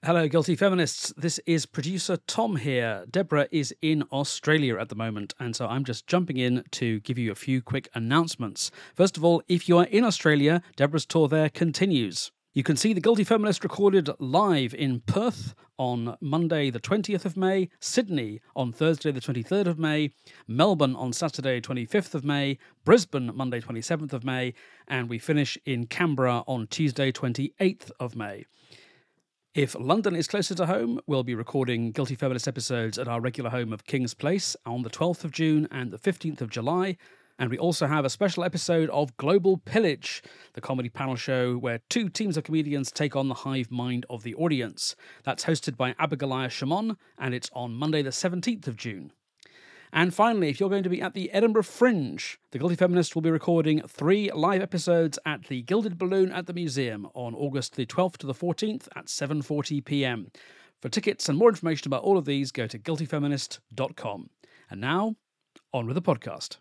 Hello, Guilty Feminists. This is producer Tom here. Deborah is in Australia at the moment, and so I'm just jumping in to give you a few quick announcements. First of all, if you are in Australia, Deborah's tour there continues. You can see The Guilty Feminist recorded live in Perth on Monday the 20th of May, Sydney on Thursday the 23rd of May, Melbourne on Saturday 25th of May, Brisbane Monday 27th of May, and we finish in Canberra on Tuesday 28th of May. If London is closer to home, we'll be recording Guilty Feminist episodes at our regular home of King's Place on the 12th of June and the 15th of July. And we also have a special episode of Global Pillage, the comedy panel show where two teams of comedians take on the hive mind of the audience. That's hosted by Abigail Shimon, and it's on Monday the 17th of June. And finally, if you're going to be at the Edinburgh Fringe, The Guilty Feminist will be recording 3 live episodes at the Gilded Balloon at the Museum on August the 12th to the 14th at 7:40pm. For tickets and more information about all of these, go to guiltyfeminist.com. And now, on with the podcast.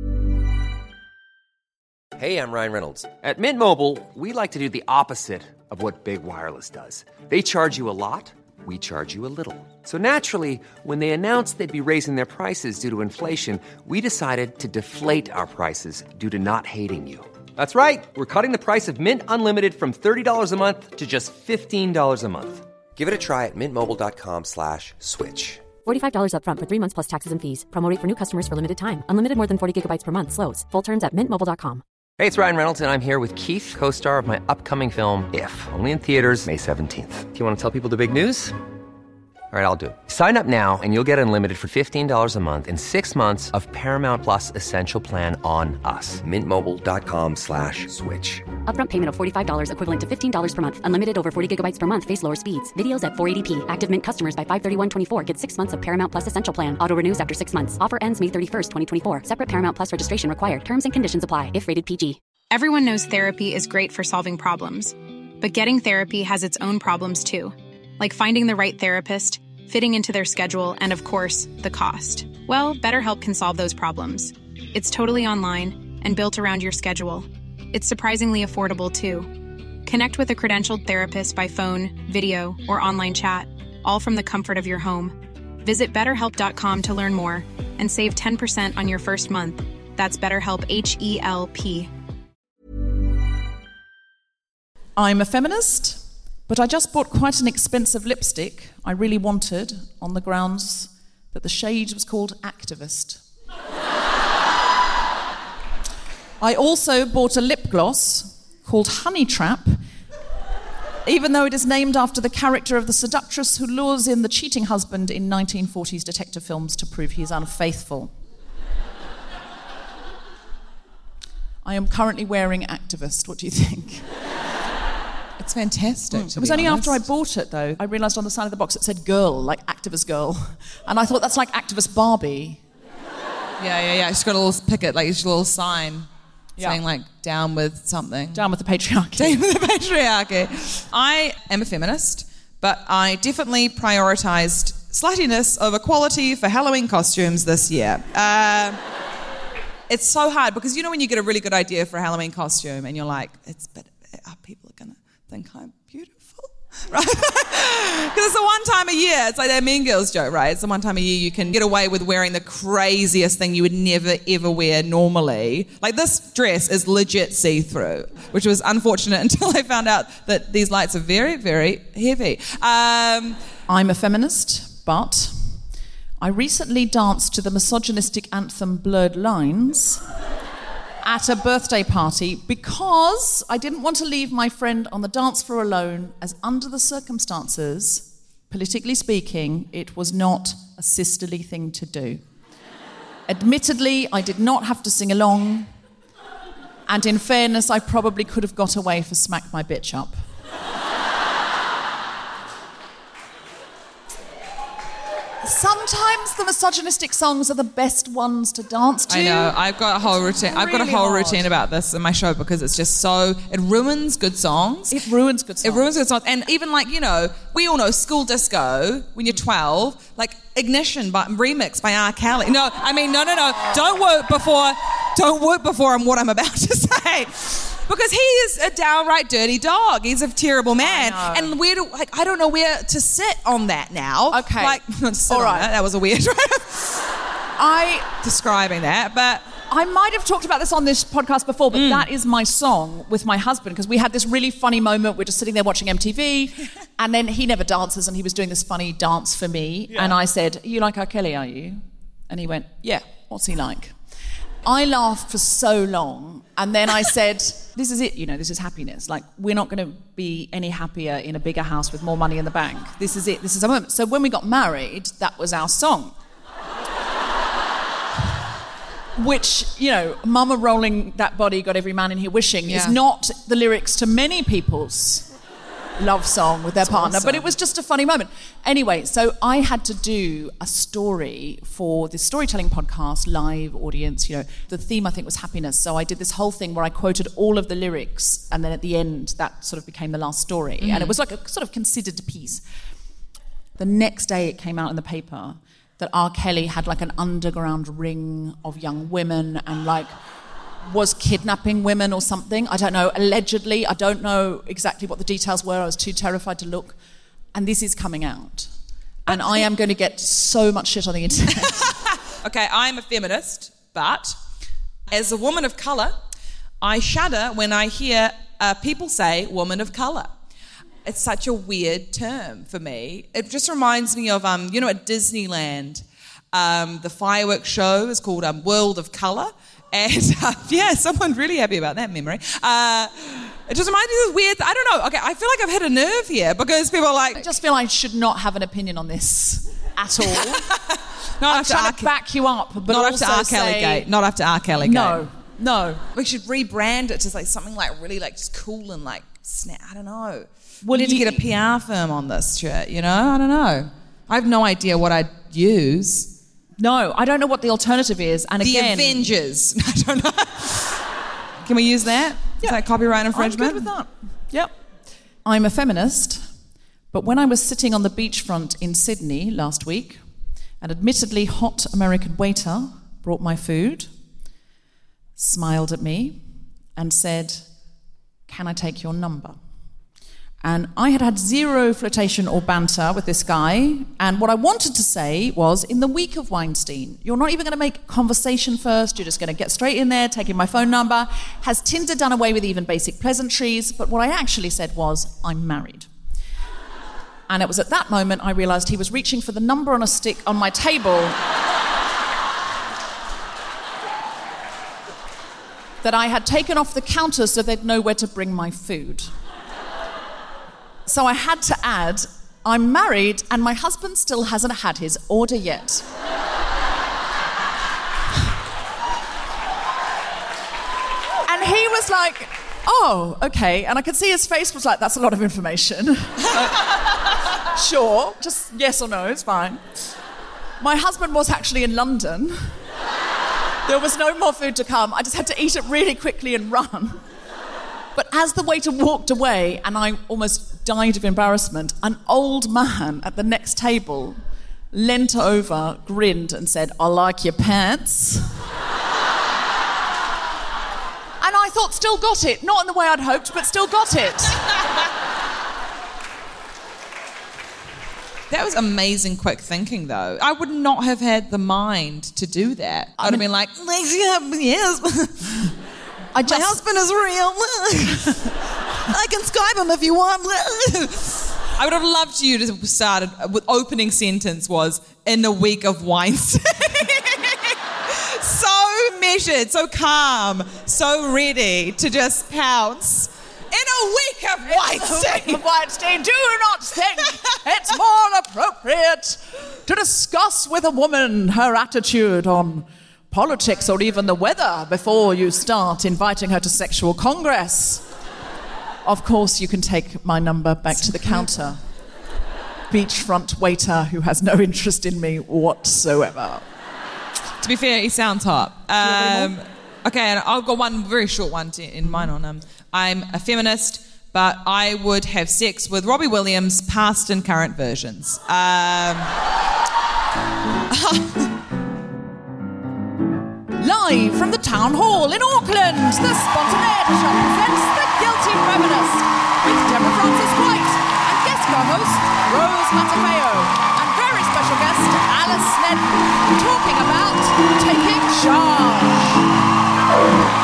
Hey, I'm Ryan Reynolds. At Mint Mobile, we like to do the opposite of what Big Wireless does. They charge you a lot. We charge you a little. So naturally, when they announced they'd be raising their prices due to inflation, we decided to deflate our prices due to not hating you. That's right. We're cutting the price of Mint Unlimited from $30 a month to just $15 a month. Give it a try at mintmobile.com/switch. $45 up front for 3 months plus taxes and fees. Promo rate for new customers for limited time. Unlimited more than 40 gigabytes per month. Slows full terms at mintmobile.com. Hey, it's Ryan Reynolds, and I'm here with Keith, co-star of my upcoming film, If, only in theaters May 17th. Do you want to tell people the big news? All right, I'll do it. Sign up now and you'll get unlimited for $15 a month and 6 months of Paramount Plus Essential Plan on us. mintmobile.com/switch. Upfront payment of $45 equivalent to $15 per month. Unlimited over 40 gigabytes per month. Face lower speeds. Videos at 480p. Active Mint customers by 531.24 get 6 months of Paramount Plus Essential Plan. Auto renews after 6 months. Offer ends May 31st, 2024. Separate Paramount Plus registration required. Terms and conditions apply if rated PG. Everyone knows therapy is great for solving problems. But getting therapy has its own problems too. Like finding the right therapist, fitting into their schedule, and of course, the cost. Well, BetterHelp can solve those problems. It's totally online and built around your schedule. It's surprisingly affordable too. Connect with a credentialed therapist by phone, video, or online chat, all from the comfort of your home. Visit BetterHelp.com to learn more and save 10% on your first month. That's BetterHelp, H-E-L-P. I'm a feminist, but I just bought quite an expensive lipstick I really wanted on the grounds that the shade was called Activist. I also bought a lip gloss called Honey Trap, even though it is named after the character of the seductress who lures in the cheating husband in 1940s detective films to prove he is unfaithful. I am currently wearing Activist. What do you think? It's fantastic. It was only after I bought it, though, I realised on the side of the box it said girl, like activist girl. And I thought that's like activist Barbie. Yeah. She's got a little picket, like a little sign saying, like, down with something. Down with the patriarchy. Down with the patriarchy. I am a feminist, but I definitely prioritised sluttiness over quality for Halloween costumes this year. It's so hard because, you know, when you get a really good idea for a Halloween costume and you're like, are people going to think I'm beautiful? Right? Because it's the one time a year, it's like that Mean Girls joke, right? It's the one time a year you can get away with wearing the craziest thing you would never, ever wear normally. Like this dress is legit see-through, which was unfortunate until I found out that these lights are very, very heavy. I'm a feminist, but I recently danced to the misogynistic anthem Blurred Lines at a birthday party because I didn't want to leave my friend on the dance floor alone, as under the circumstances, politically speaking, it was not a sisterly thing to do. Admittedly, I did not have to sing along, and in fairness, I probably could have got away for Smack My Bitch Up. Sometimes the misogynistic songs are the best ones to dance to. I know. I've got a whole routine. I've got a whole routine about this in my show because it's just so... It ruins good songs. It ruins good songs. It ruins good songs. And even like, you know, we all know school disco when you're 12, like Ignition by remix by R. Kelly. No. Don't work before I'm what I'm about to say. Because he is a downright dirty dog. He's a terrible man. And I don't know where to sit on that now. Okay. Not to sit on it. That was a weird describing that, but I might have talked about this on this podcast before, but that is my song with my husband, because we had this really funny moment. We're just sitting there watching MTV, and then he never dances, and he was doing this funny dance for me. Yeah. And I said, "You like R. Kelly, are you?" And he went, "Yeah, what's he like?" I laughed for so long, and then I said, "This is it, this is happiness. Like, we're not going to be any happier in a bigger house with more money in the bank. This is it. This is our moment." So when we got married, that was our song. Which, Mama rolling that body, got every man in here wishing, is not the lyrics to many people's love song with their partner, awesome. But it was just a funny moment. Anyway, so I had to do a story for this storytelling podcast, live audience, the theme I think was happiness. So I did this whole thing where I quoted all of the lyrics, and then at the end, that sort of became the last story. And it was like a sort of considered piece. The next day it came out in the paper that R. Kelly had like an underground ring of young women and was kidnapping women or something. I don't know, allegedly. I don't know exactly what the details were. I was too terrified to look. And this is coming out. And I am going to get so much shit on the internet. Okay, I'm a feminist, but as a woman of colour, I shudder when I hear people say woman of colour. It's such a weird term for me. It just reminds me of, at Disneyland, the fireworks show is called World of Colour. And, someone's really happy about that memory. It just reminds me of this weird, I don't know. Okay, I feel like I've hit a nerve here because people are like... I just feel I should not have an opinion on this at all. I'm trying to back you up, but not also after R. Kelly Gate. Not after R. Kelly Gate. No. We should rebrand it to something really just cool and snap. I don't know. Well, we need to get a PR firm on this shit, I don't know. I have no idea what I'd use. No, I don't know what the alternative is. And the Avengers. I don't know. Can we use that? Is that copyright infringement? I'm good with that. Yep. I'm a feminist, but when I was sitting on the beachfront in Sydney last week, an admittedly hot American waiter brought my food, smiled at me, and said, "Can I take your number?" And I had zero flirtation or banter with this guy. And what I wanted to say was, in the week of Weinstein, you're not even going to make conversation first. You're just going to get straight in there, taking my phone number. Has Tinder done away with even basic pleasantries? But what I actually said was, I'm married. And it was at that moment I realised he was reaching for the number on a stick on my table that I had taken off the counter so they'd know where to bring my food. So I had to add, I'm married and my husband still hasn't had his order yet. And he was like, "Oh, okay." And I could see his face was like, "That's a lot of information." Sure, just yes or no, it's fine. My husband was actually in London. There was no more food to come. I just had to eat it really quickly and run. But as the waiter walked away, and I almost died of embarrassment, an old man at the next table leant over, grinned, and said, "I like your pants." And I thought, still got it. Not in the way I'd hoped, but still got it. That was amazing quick thinking, though. I would not have had the mind to do that. I'd have been like, yes. My husband is real. I can Skype him if you want. I would have loved you to start with opening sentence was, in the week of Weinstein. So measured, so calm, so ready to just pounce. In a week of Weinstein. Weinstein, do not think it's more appropriate to discuss with a woman her attitude on politics or even the weather before you start inviting her to sexual congress. Of course, you can take my number back to the counter. Beachfront waiter who has no interest in me whatsoever. To be fair, he sounds hot. Okay, and I've got one very short one in mine on. I'm a feminist, but I would have sex with Robbie Williams, past and current versions. Live from the Town Hall in Auckland, the Spontaneity Show presents The Guilty Feminist with Deborah Francis White and guest co-host Rose Matafeo and very special guest Alice Snedden, talking about taking charge.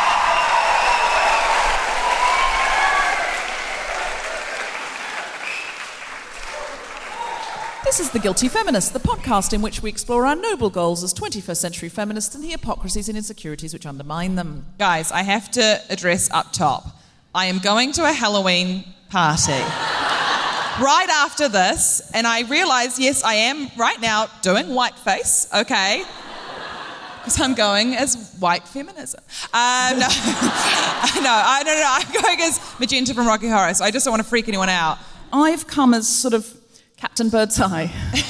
This is The Guilty Feminist, the podcast in which we explore our noble goals as 21st century feminists and the hypocrisies and insecurities which undermine them. Guys, I have to address up top. I am going to a Halloween party right after this, and I realise, yes, I am right now doing whiteface, okay? Because I'm going as white feminism. No, I'm going as Magenta from Rocky Horror, so I just don't want to freak anyone out. I've come as sort of Captain Birdseye.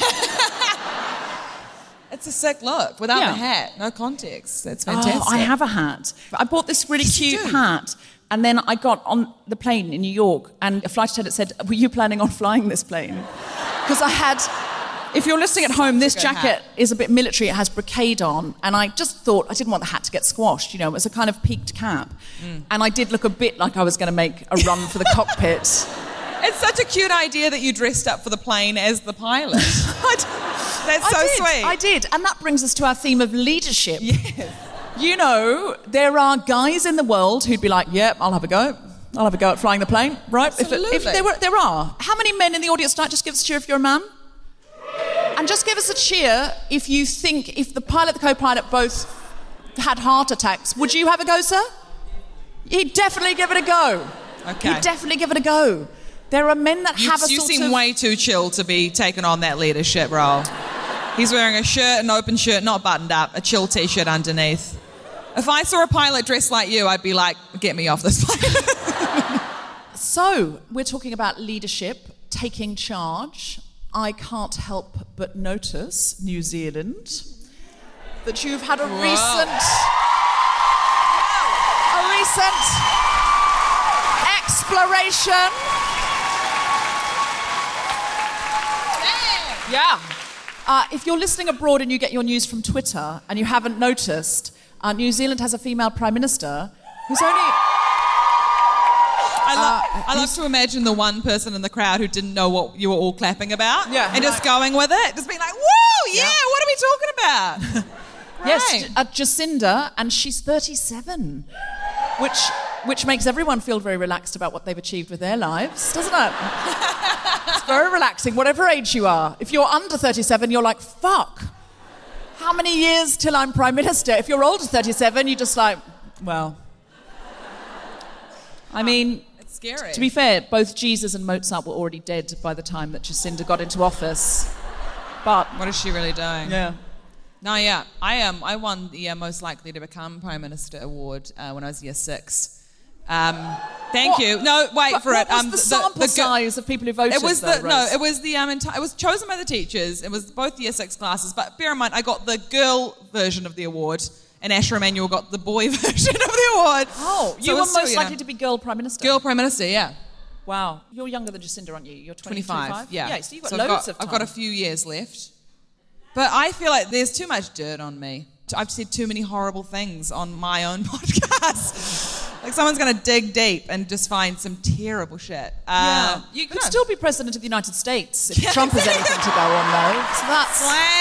It's a sick look without the hat, no context. That's fantastic. Oh, I have a hat. I bought this really cute hat, and then I got on the plane in New York, and a flight attendant said, "Were you planning on flying this plane?" Because I had. If you're listening at home, this jacket is a bit military. It has brocade on, and I just thought I didn't want the hat to get squashed. You know, it was a kind of peaked cap, and I did look a bit like I was going to make a run for the cockpit. It's such a cute idea that you dressed up for the plane as the pilot. That's so sweet. I did. And that brings us to our theme of leadership. Yes. You know, there are guys in the world who'd be like, yep, I'll have a go. I'll have a go at flying the plane, right? Absolutely. If there are. How many men in the audience tonight? Just give us a cheer if you're a man. And just give us a cheer if you think, if the pilot and the co-pilot both had heart attacks, would you have a go, sir? He'd definitely give it a go. Okay. He'd definitely give it a go. There are men that have a You sort seem of... way too chill to be taking on that leadership role. He's wearing a shirt, an open shirt, not buttoned up, a chill T-shirt underneath. If I saw a pilot dressed like you, I'd be like, get me off this plane. So, we're talking about leadership, taking charge. I can't help but notice, New Zealand, that you've had a recent exploration. Yeah. If you're listening abroad and you get your news from Twitter and you haven't noticed, New Zealand has a female prime minister who's only... I love to imagine the one person in the crowd who didn't know what you were all clapping about and just going with it. Just being like, woo, yeah, what are we talking about? Yes, Jacinda, and she's 37, which makes everyone feel very relaxed about what they've achieved with their lives, doesn't it? It's very relaxing, whatever age you are. If you're under 37, you're like, fuck, how many years till I'm Prime Minister? If you're older 37, you're just like, well... I mean... It's scary. To be fair, both Jesus and Mozart were already dead by the time that Jacinda got into office. But... What is she really doing? Yeah. No, yeah. I won the most likely to become Prime Minister award when I was year 6. Thank you. No, wait for it. What was the sample size of people who voted? It was it was chosen by the teachers. It was both year 6 classes. But bear in mind, I got the girl version of the award, and Asher Emanuel got the boy version of the award. Oh, you were most likely to be girl Prime Minister. Girl Prime Minister, yeah. Wow. You're younger than Jacinda, aren't you? You're 25. Yeah. Yeah. So you've got loads of time. I've got a few years left. But I feel like there's too much dirt on me. I've said too many horrible things on my own podcast. Like someone's going to dig deep and just find some terrible shit. You could still be president of the United States if Trump has anything to go on, though. So that's...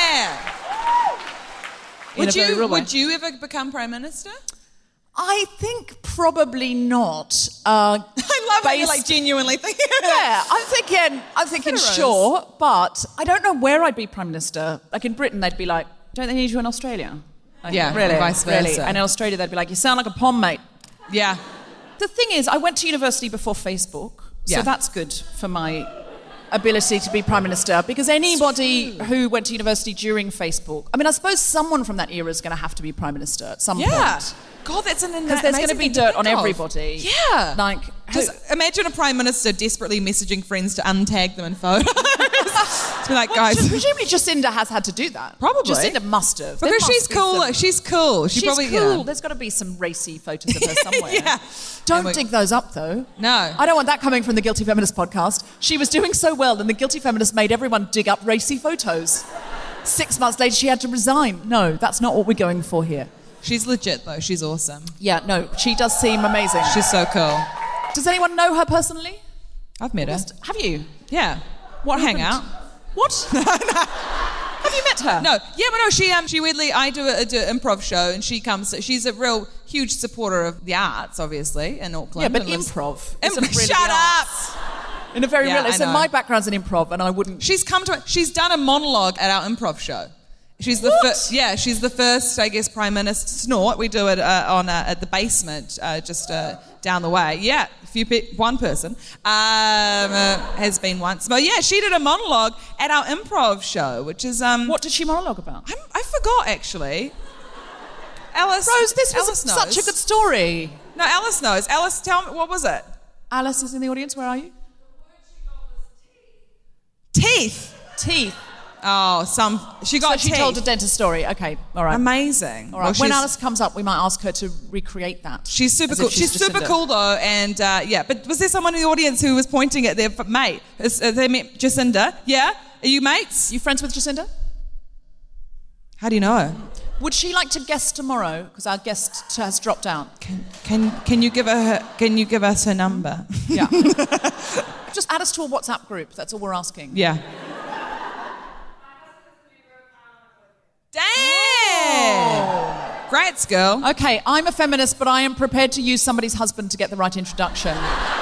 Would you ever become Prime Minister? I think probably not. I love how you're like genuinely thinking. Yeah, I'm thinking sure, but I don't know where I'd be Prime Minister. Like in Britain, they'd be like, don't they need you in Australia? Like, yeah, really, vice versa. Really. And in Australia, they'd be like, you sound like a pom, mate. Yeah. The thing is, I went to university before Facebook, so that's good for my ability to be Prime Minister, because anybody who went to university during Facebook, I mean, I suppose someone from that era is going to have to be Prime Minister at some point. God, that's an amazing because there's going to be dirt on everybody. Yeah. Like, just imagine a Prime Minister desperately messaging friends to untag them in photos. To be like, guys. Presumably Jacinda has had to do that. Probably. Jacinda must have. Because she's cool. She's cool. She's probably, cool. You know. There's got to be some racy photos of her somewhere. Yeah. Don't dig those up, though. No. I don't want that coming from the Guilty Feminist podcast. She was doing so well, and the Guilty Feminist made everyone dig up racy photos. 6 months later, she had to resign. No, that's not what we're going for here. She's legit, though. She's awesome. Yeah, no, she does seem amazing. She's so cool. Does anyone know her personally? I've met her. Have you? Yeah. What hangout? What? Have you met her? No. Yeah, but no, she weirdly, I do an improv show, and she comes, she's a real huge supporter of the arts, obviously, in Auckland. Yeah, but improv isn't really Shut up! In a very Yeah, real... I So know. my background's in improv, and I wouldn't... She's done a monologue at our improv show. She's the first, she's the first, I guess, Prime Minister. Snort. We do it at the basement, just down the way. Yeah, one person has been once. But yeah, she did a monologue at our improv show, which is What did she monologue about? I forgot actually. Alice, Rose, this was Alice knows. such a good story. No, Alice knows. Alice, tell me, what was it? Alice is in the audience. Where are you? Teeth. Teeth. Oh, she got She teeth. told a dentist story. Okay, all right. Amazing. All right. Well, When she's- Alice comes up, we might ask her to recreate that. She's super As cool. if She's super Jacinda. cool though, and yeah. But was there someone in the audience who was pointing at their mate? They met Jacinda. Yeah. Are you mates? You friends with Jacinda? How do you know? Would she like to guest tomorrow? Because our guest has dropped out. Can you give her? Can you give us her number? Yeah. Just add us to a WhatsApp group. That's all we're asking. Yeah. Damn! Great girl. Okay, I'm a feminist, but I am prepared to use somebody's husband to get the right introduction.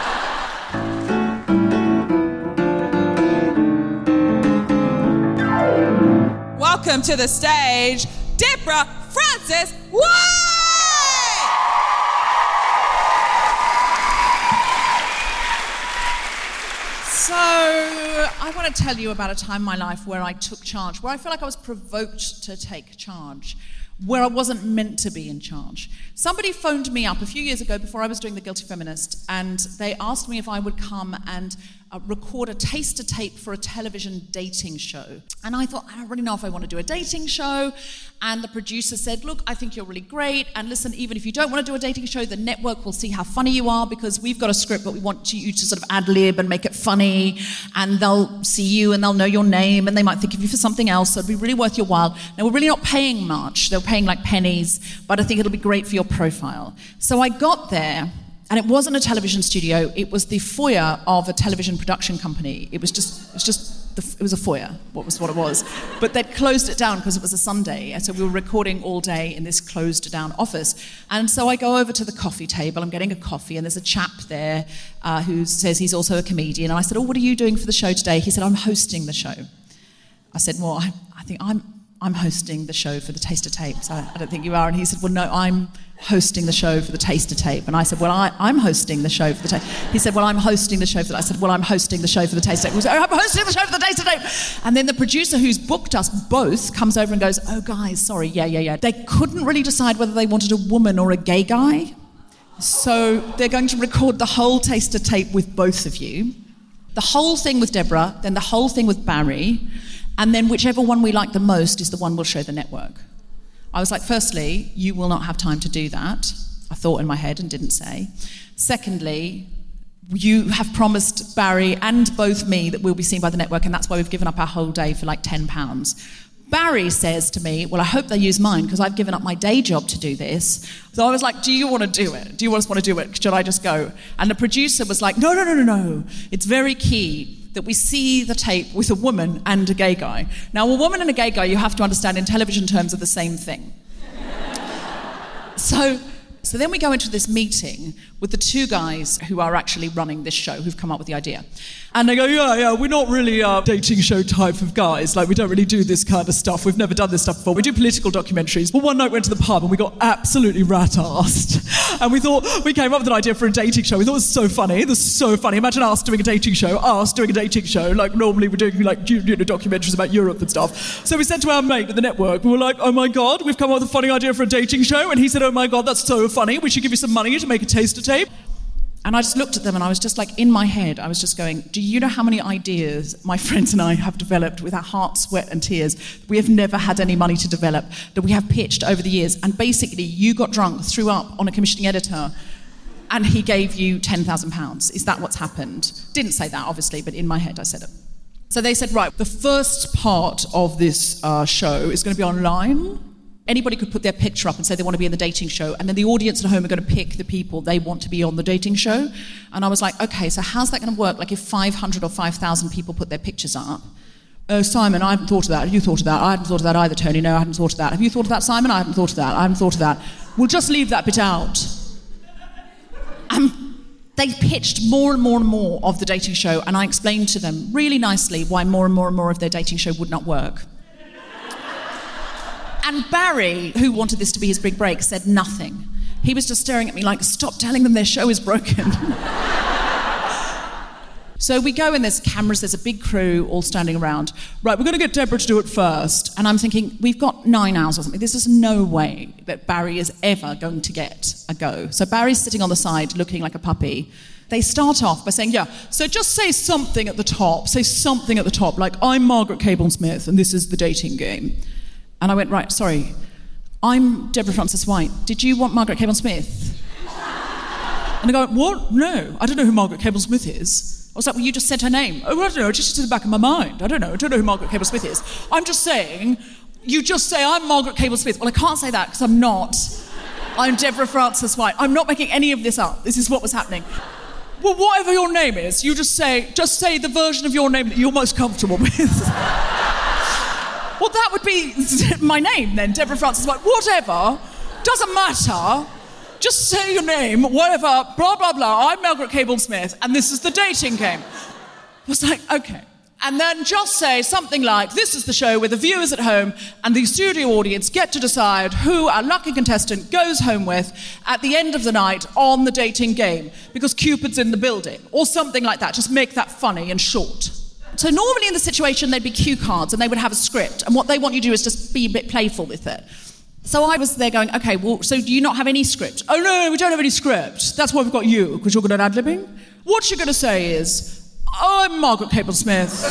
Welcome to the stage, Deborah Francis White! So, I want to tell you about a time in my life where I took charge, where I feel like I was provoked to take charge, where I wasn't meant to be in charge. Somebody phoned me up a few years ago before I was doing The Guilty Feminist, and they asked me if I would come and record a taster tape for a television dating show. And I thought, I don't really know if I want to do a dating show. And the producer said, look, I think you're really great. And listen, even if you don't want to do a dating show, the network will see how funny you are because we've got a script, but we want you to sort of ad-lib and make it funny. And they'll see you and they'll know your name and they might think of you for something else. So it'd be really worth your while. Now, we're really not paying much. They're paying like pennies, but I think it'll be great for your profile. So I got there. And it wasn't a television studio, it was the foyer of a television production company. It was a foyer, what it was. But they'd closed it down because it was a Sunday, and so we were recording all day in this closed down office. And so I go over to the coffee table, I'm getting a coffee, and there's a chap there who says he's also a comedian. And I said, what are you doing for the show today? He said, I'm hosting the show. I said, well, I think I'm hosting the show for the taster tape, so I don't think you are. And he said, well, no, I'm hosting the show for the taster tape. And I said, well, I'm hosting the show for the taster. He said, well, I'm hosting the show for that. I said, well, I'm hosting the show for the taster tape. He said, I'm hosting the show for the taster tape. And then the producer who's booked us both comes over and goes, oh, guys, sorry, yeah. They couldn't really decide whether they wanted a woman or a gay guy. So they're going to record the whole taster tape with both of you. The whole thing with Deborah, then the whole thing with Barry, and then whichever one we like the most is the one we'll show the network. I was like, firstly, you will not have time to do that. I thought in my head and didn't say. Secondly, you have promised Barry and both me that we'll be seen by the network, and that's why we've given up our whole day for like £10. Barry says to me, well, I hope they use mine because I've given up my day job to do this. So I was like, do you want to do it? Do you want to do it? Should I just go? And the producer was like, no. It's very key that we see the tape with a woman and a gay guy. Now, a woman and a gay guy, you have to understand in television terms, are the same thing. So then we go into this meeting with the two guys who are actually running this show, who've come up with the idea. And they go, yeah, we're not really a dating show type of guys. Like, we don't really do this kind of stuff. We've never done this stuff before. We do political documentaries. Well, one night we went to the pub and we got absolutely rat-arsed. And we came up with an idea for a dating show. We thought it was so funny. This is so funny. Imagine us doing a dating show. Like, normally we're doing, like, documentaries about Europe and stuff. So we said to our mate at the network, we were like, oh my God, we've come up with a funny idea for a dating show. And he said, oh my God, that's so funny. We should give you some money to make a taster tape. And I just looked at them and I was just like, in my head, I was just going, do you know how many ideas my friends and I have developed with our heart, sweat and tears we have never had any money to develop, that we have pitched over the years? And basically, you got drunk, threw up on a commissioning editor, and he gave you £10,000. Is that what's happened? Didn't say that, obviously, but in my head I said it. So they said, right, the first part of this show is going to be online. Anybody could put their picture up and say they want to be in the dating show, and then the audience at home are going to pick the people they want to be on the dating show. And I was like, okay, so how's that going to work? Like if 500 or 5,000 people put their pictures up? Oh, Simon, I haven't thought of that. Have you thought of that? I hadn't thought of that either, Tony. No, I hadn't thought of that. Have you thought of that, Simon? I haven't thought of that. I haven't thought of that. We'll just leave that bit out. They pitched more and more and more of the dating show, and I explained to them really nicely why more and more and more of their dating show would not work. And Barry, who wanted this to be his big break, said nothing. He was just staring at me like, stop telling them their show is broken. So we go and there's cameras, there's a big crew all standing around. Right, we're going to get Deborah to do it first. And I'm thinking, we've got 9 hours or something. There's just no way that Barry is ever going to get a go. So Barry's sitting on the side looking like a puppy. They start off by saying, yeah, so just say something at the top. Say something at the top, like, I'm Margaret Cable-Smith and this is the dating game. And I went, right, sorry, I'm Deborah Frances-White. Did you want Margaret Cable-Smith? And I go, what? No, I don't know who Margaret Cable-Smith is. I was like, well, you just said her name. Oh, I don't know, it's just in the back of my mind. I don't know who Margaret Cable-Smith is. I'm just saying, you just say, I'm Margaret Cable-Smith. Well, I can't say that because I'm not. I'm Deborah Frances-White. I'm not making any of this up. This is what was happening. Well, whatever your name is, you just say the version of your name that you're most comfortable with. Well, that would be my name then, Deborah Frances-White. Whatever, doesn't matter. Just say your name, whatever, blah, blah, blah. I'm Margaret Cable-Smith, and this is the dating game. I was like, okay. And then just say something like, this is the show where the viewers at home and the studio audience get to decide who our lucky contestant goes home with at the end of the night on the dating game, because Cupid's in the building, or something like that. Just make that funny and short. So normally in the situation, there'd be cue cards, and they would have a script, and what they want you to do is just be a bit playful with it. So I was there going, okay, well, so do you not have any script? Oh, no, we don't have any script. That's why we've got you, because you're good at ad-libbing. What you're going to say is, I'm Margaret Cable-Smith,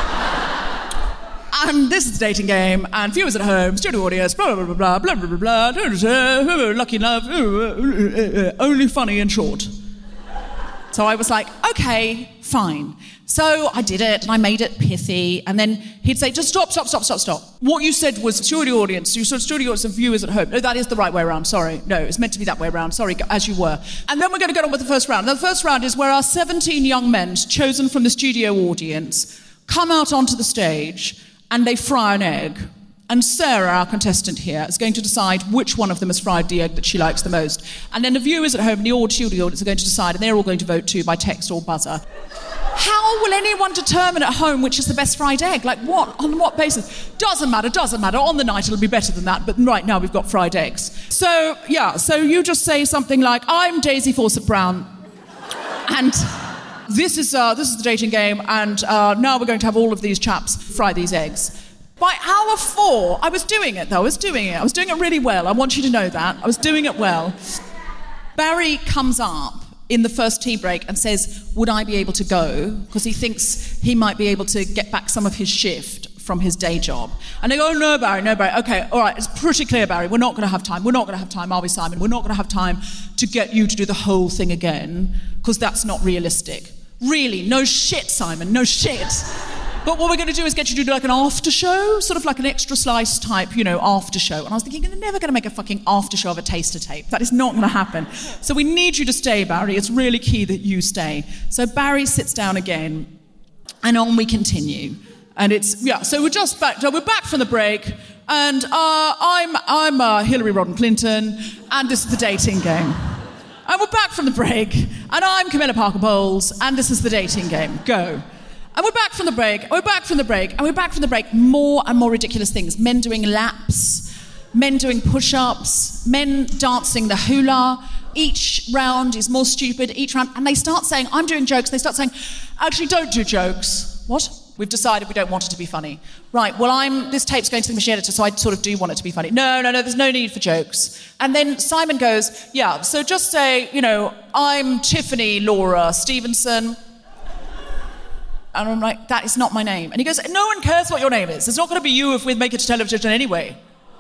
and this is the dating game, and viewers at home, studio audience, blah, blah, blah, blah, blah, blah, blah, blah, lucky love, only funny and short. So I was like, okay, fine. So I did it, and I made it pithy, and then he'd say, just stop. What you said was studio audience, you said studio audience and viewers at home. No, that is the right way around, sorry. No, it's meant to be that way around, sorry, as you were. And then we're going to get on with the first round. Now, the first round is where our 17 young men, chosen from the studio audience, come out onto the stage, and they fry an egg. And Sarah, our contestant here, is going to decide which one of them has fried the egg that she likes the most. And then the viewers at home and the studio audience are going to decide, and they're all going to vote too by text or buzzer. How will anyone determine at home which is the best fried egg? Like what? On what basis? Doesn't matter. On the night it'll be better than that, but right now we've got fried eggs. So you just say something like, I'm Daisy Fawcett Brown, and this is the dating game, and now we're going to have all of these chaps fry these eggs. By hour 4, I was doing it, though. I was doing it really well. I want you to know that. I was doing it well. Barry comes up in the first tea break and says, would I be able to go? Because he thinks he might be able to get back some of his shift from his day job. And they go, no, Barry. Okay, all right, it's pretty clear, Barry. We're not going to have time, are we, Simon? We're not going to have time to get you to do the whole thing again, because that's not realistic. Really, no shit, Simon, no shit. But what we're going to do is get you to do like an after show, sort of like an extra slice type, after show. And I was thinking, you're never going to make a fucking after show of a taster tape. That is not going to happen. So we need you to stay, Barry. It's really key that you stay. So Barry sits down again, and on we continue. And so we're back from the break, and I'm Hillary Rodham Clinton, and this is the dating game. And we're back from the break, and I'm Camilla Parker Bowles, and this is the dating game. Go. And we're back from the break, more and more ridiculous things. Men doing laps, men doing push-ups, men dancing the hula. Each round is more stupid, and they start saying, I'm doing jokes, they start saying, actually don't do jokes. What? We've decided we don't want it to be funny. Right, well, this tape's going to the machine editor, so I sort of do want it to be funny. No, there's no need for jokes. And then Simon goes, yeah, so just say, I'm Tiffany Laura Stevenson. And I'm like, that is not my name. And he goes, no one cares what your name is. It's not going to be you if we make it to television anyway.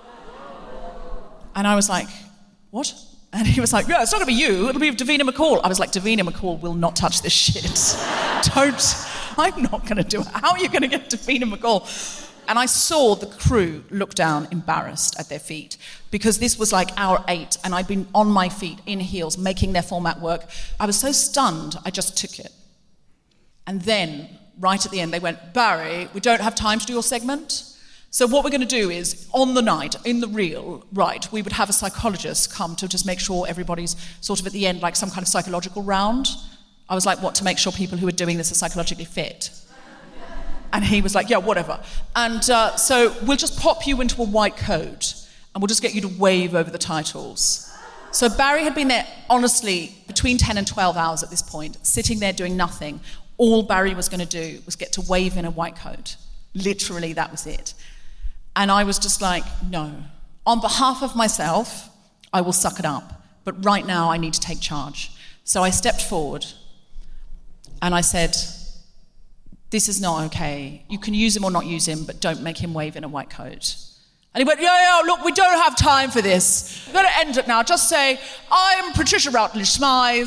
And I was like, what? And he was like, yeah, it's not going to be you. It'll be Davina McCall. I was like, Davina McCall will not touch this shit. I'm not going to do it. How are you going to get Davina McCall? And I saw the crew look down, embarrassed at their feet, because this was like hour 8, and I'd been on my feet in heels, making their format work. I was so stunned, I just took it. And then, right at the end, they went, Barry, we don't have time to do your segment. So what we're going to do is, on the night, in the reel, right, we would have a psychologist come to just make sure everybody's sort of at the end, like some kind of psychological round. I was like, what, to make sure people who are doing this are psychologically fit? And he was like, yeah, whatever. And so we'll just pop you into a white coat and we'll just get you to wave over the titles. So Barry had been there, honestly, between 10 and 12 hours at this point, sitting there doing nothing. All Barry was going to do was get to wave in a white coat. Literally, that was it. And I was just like, no. On behalf of myself, I will suck it up. But right now, I need to take charge. So I stepped forward and I said, this is not okay. You can use him or not use him, but don't make him wave in a white coat. And he went, yeah, look, we don't have time for this. We're going to end it now. Just say, I'm Patricia Routledge-Smythe,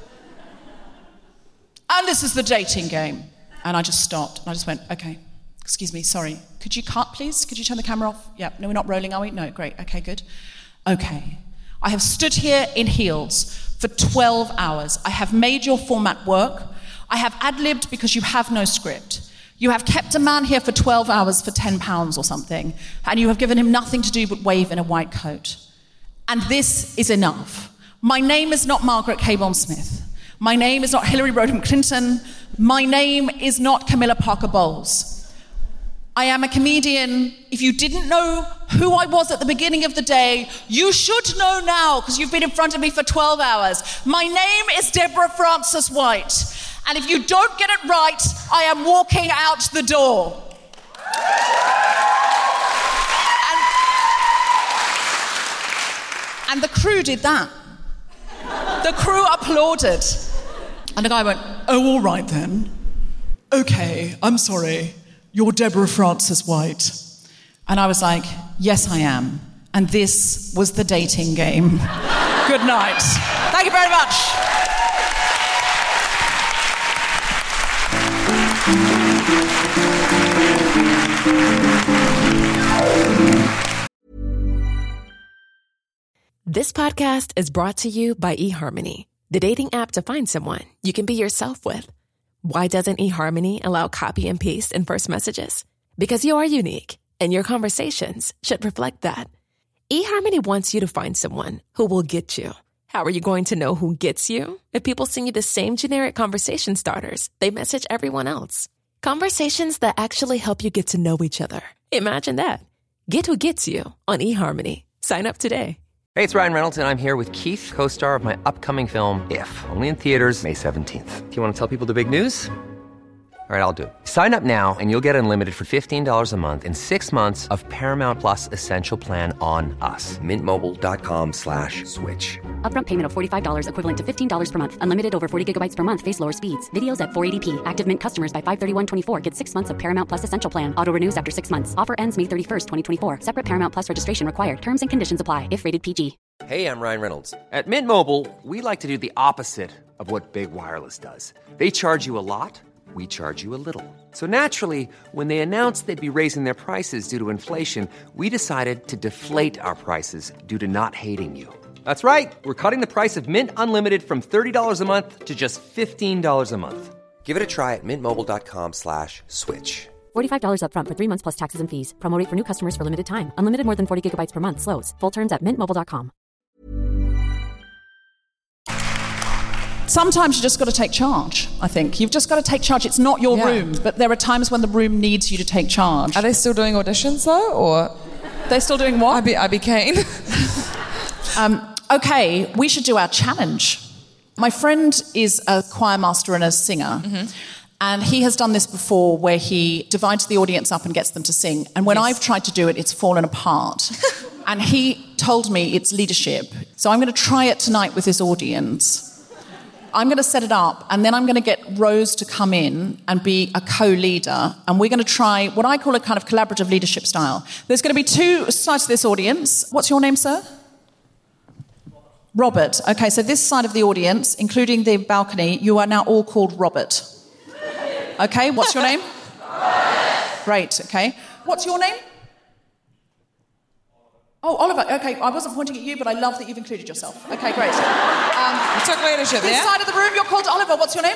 and this is the dating game. And I just stopped, and I just went, okay, excuse me, sorry. Could you cut, please? Could you turn the camera off? Yeah, no, we're not rolling, are we? No, great, okay, good. Okay, I have stood here in heels for 12 hours. I have made your format work. I have ad-libbed because you have no script. You have kept a man here for 12 hours for £10 or something, and you have given him nothing to do but wave in a white coat. And this is enough. My name is not Margaret Cabourn-Smith. My name is not Hillary Rodham Clinton. My name is not Camilla Parker Bowles. I am a comedian. If you didn't know who I was at the beginning of the day, you should know now, because you've been in front of me for 12 hours. My name is Deborah Frances-White. And if you don't get it right, I am walking out the door. And the crew did that. The crew applauded. And the guy went, oh, all right then. Okay, I'm sorry. You're Deborah Frances-White. And I was like, yes, I am. And this was the dating game. Good night. Thank you very much. This podcast is brought to you by eHarmony, the dating app to find someone you can be yourself with. Why doesn't eHarmony allow copy and paste in first messages? Because you are unique, and your conversations should reflect that. eHarmony wants you to find someone who will get you. How are you going to know who gets you? If people send you the same generic conversation starters they message everyone else. Conversations that actually help you get to know each other. Imagine that. Get who gets you on eHarmony. Sign up today. Hey, it's Ryan Reynolds, and I'm here with Keith, co-star of my upcoming film, If, only in theaters May 17th. Do you want to tell people the big news? All right, I'll do it. Sign up now and you'll get unlimited for $15 a month and 6 months of Paramount Plus Essential Plan on us. MintMobile.com/switch. Upfront payment of $45 equivalent to $15 per month. Unlimited over 40 gigabytes per month. Face lower speeds. Videos at 480p. Active Mint customers by 531.24 get 6 months of Paramount Plus Essential Plan. Auto renews after 6 months. Offer ends May 31st, 2024. Separate Paramount Plus registration required. Terms and conditions apply if rated PG. Hey, I'm Ryan Reynolds. At Mint Mobile, we like to do the opposite of what Big Wireless does. They charge you a lot. We charge you a little. So naturally, when they announced they'd be raising their prices due to inflation, we decided to deflate our prices due to not hating you. That's right. We're cutting the price of Mint Unlimited from $30 a month to just $15 a month. Give it a try at mintmobile.com/switch. $45 upfront for 3 months plus taxes and fees. Promo rate for new customers for limited time. Unlimited more than 40 gigabytes per month. Slows full terms at mintmobile.com. Sometimes you just got to take charge, I think. You've just got to take charge. It's not your room, but there are times when the room needs you to take charge. Are they still doing auditions, though, or...? They're still doing what? I'd be keen. Okay, we should do our challenge. My friend is a choir master and a singer, and he has done this before where he divides the audience up and gets them to sing. And when I've tried to do it, it's fallen apart. And he told me it's leadership. So I'm going to try it tonight with his audience. I'm going to set it up, and then I'm going to get Rose to come in and be a co-leader, and we're going to try what I call a kind of collaborative leadership style. There's going to be 2 sides to this audience. What's your name, sir? Robert. Okay, so this side of the audience, including the balcony, you are now all called Robert. Okay, what's your name? great, okay. What's your name? Oh, Oliver, okay, I wasn't pointing at you, but I love that you've included yourself. Okay, great. You took leadership there. This side of the room, you're called Oliver. What's your name?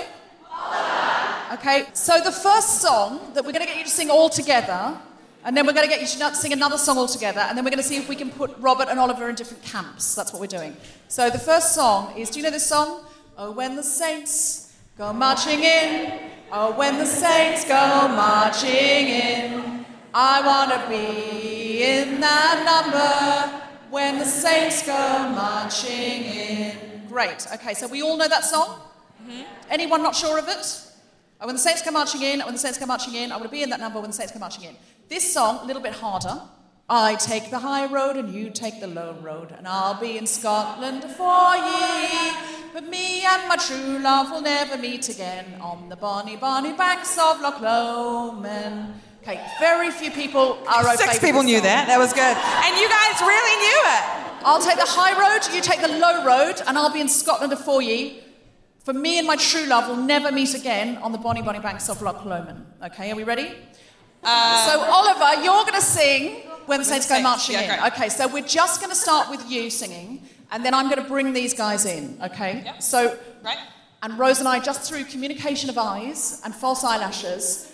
Oliver. Okay, so the first song that we're going to get you to sing all together, and then we're going to get you to sing another song all together, and then we're going to see if we can put Robert and Oliver in different camps. That's what we're doing. So the first song is, do you know this song? Oh, when the saints go marching in, oh, when the saints go marching in, I want to be in that number when the saints go marching in. Great. Okay, so we all know that song? Mm-hmm. Anyone not sure of it? Oh, when the saints go marching in, oh, when the saints go marching in, I want to be in that number when the saints go marching in. This song, a little bit harder. I take the high road and you take the low road, and I'll be in Scotland for ye. But me and my true love will never meet again on the bonny, bonny banks of Loch Lomond. Okay, very few people are okay. 6 people knew that. That was good. And you guys really knew it. I'll take the high road, you take the low road, and I'll be in Scotland afore ye. For me and my true love will never meet again on the bonny, bonny banks of Loch Lomond. Okay, are we ready? So, Oliver, you're going to sing When the Saints Go Marching In. Great. Okay, so we're just going to start with you singing, and then I'm going to bring these guys in, okay? Yep. So, right. And Rose and I, just through communication of eyes and false eyelashes,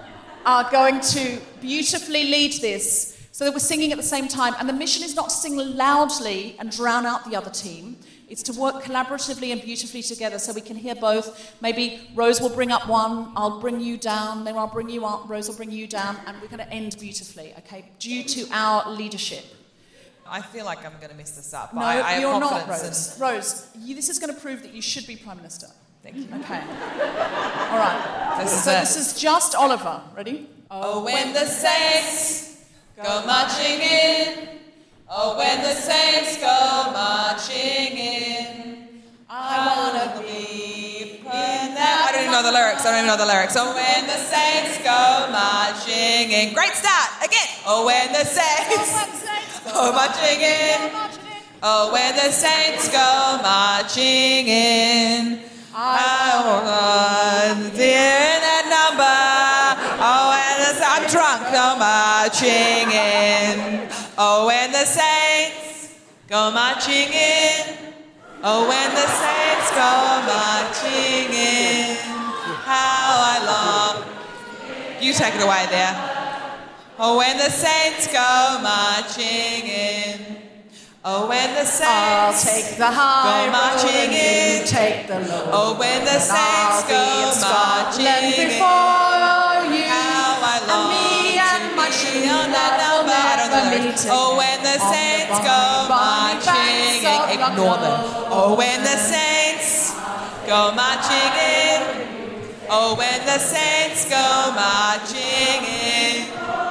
are going to beautifully lead this so that we're singing at the same time. And the mission is not to sing loudly and drown out the other team. It's to work collaboratively and beautifully together so we can hear both. Maybe Rose will bring up one, I'll bring you down, then I'll bring you up, Rose will bring you down, and we're going to end beautifully, okay, due to our leadership. I feel like I'm going to mess this up. No, I have you're not, confidence Rose. Rose, this is going to prove that you should be Prime Minister. Thank you. Okay. All right. This is just Oliver. Ready? Oh, when the saints go marching in, oh, when the saints go marching in, I want to be in that... I don't even know the lyrics. Oh, when the saints go marching in. Great start. Again. Oh, when the saints go marching in. Oh, when the saints go marching in. I want to be in that number. Oh, when I'm drunk, go marching in. Oh, when the saints go marching in. Oh, when the saints go marching in. How I long. You take it away there. Oh, when the saints go marching in. Oh, when the saints I'll take the high go marching in. You take the low. Oh, when the saints go marching in. Before you. How I long and my to be on that number. I don't know the lyrics. Oh, when the saints go marching in. Ignore them. Oh, when the saints go marching in. Oh, when the saints go marching in.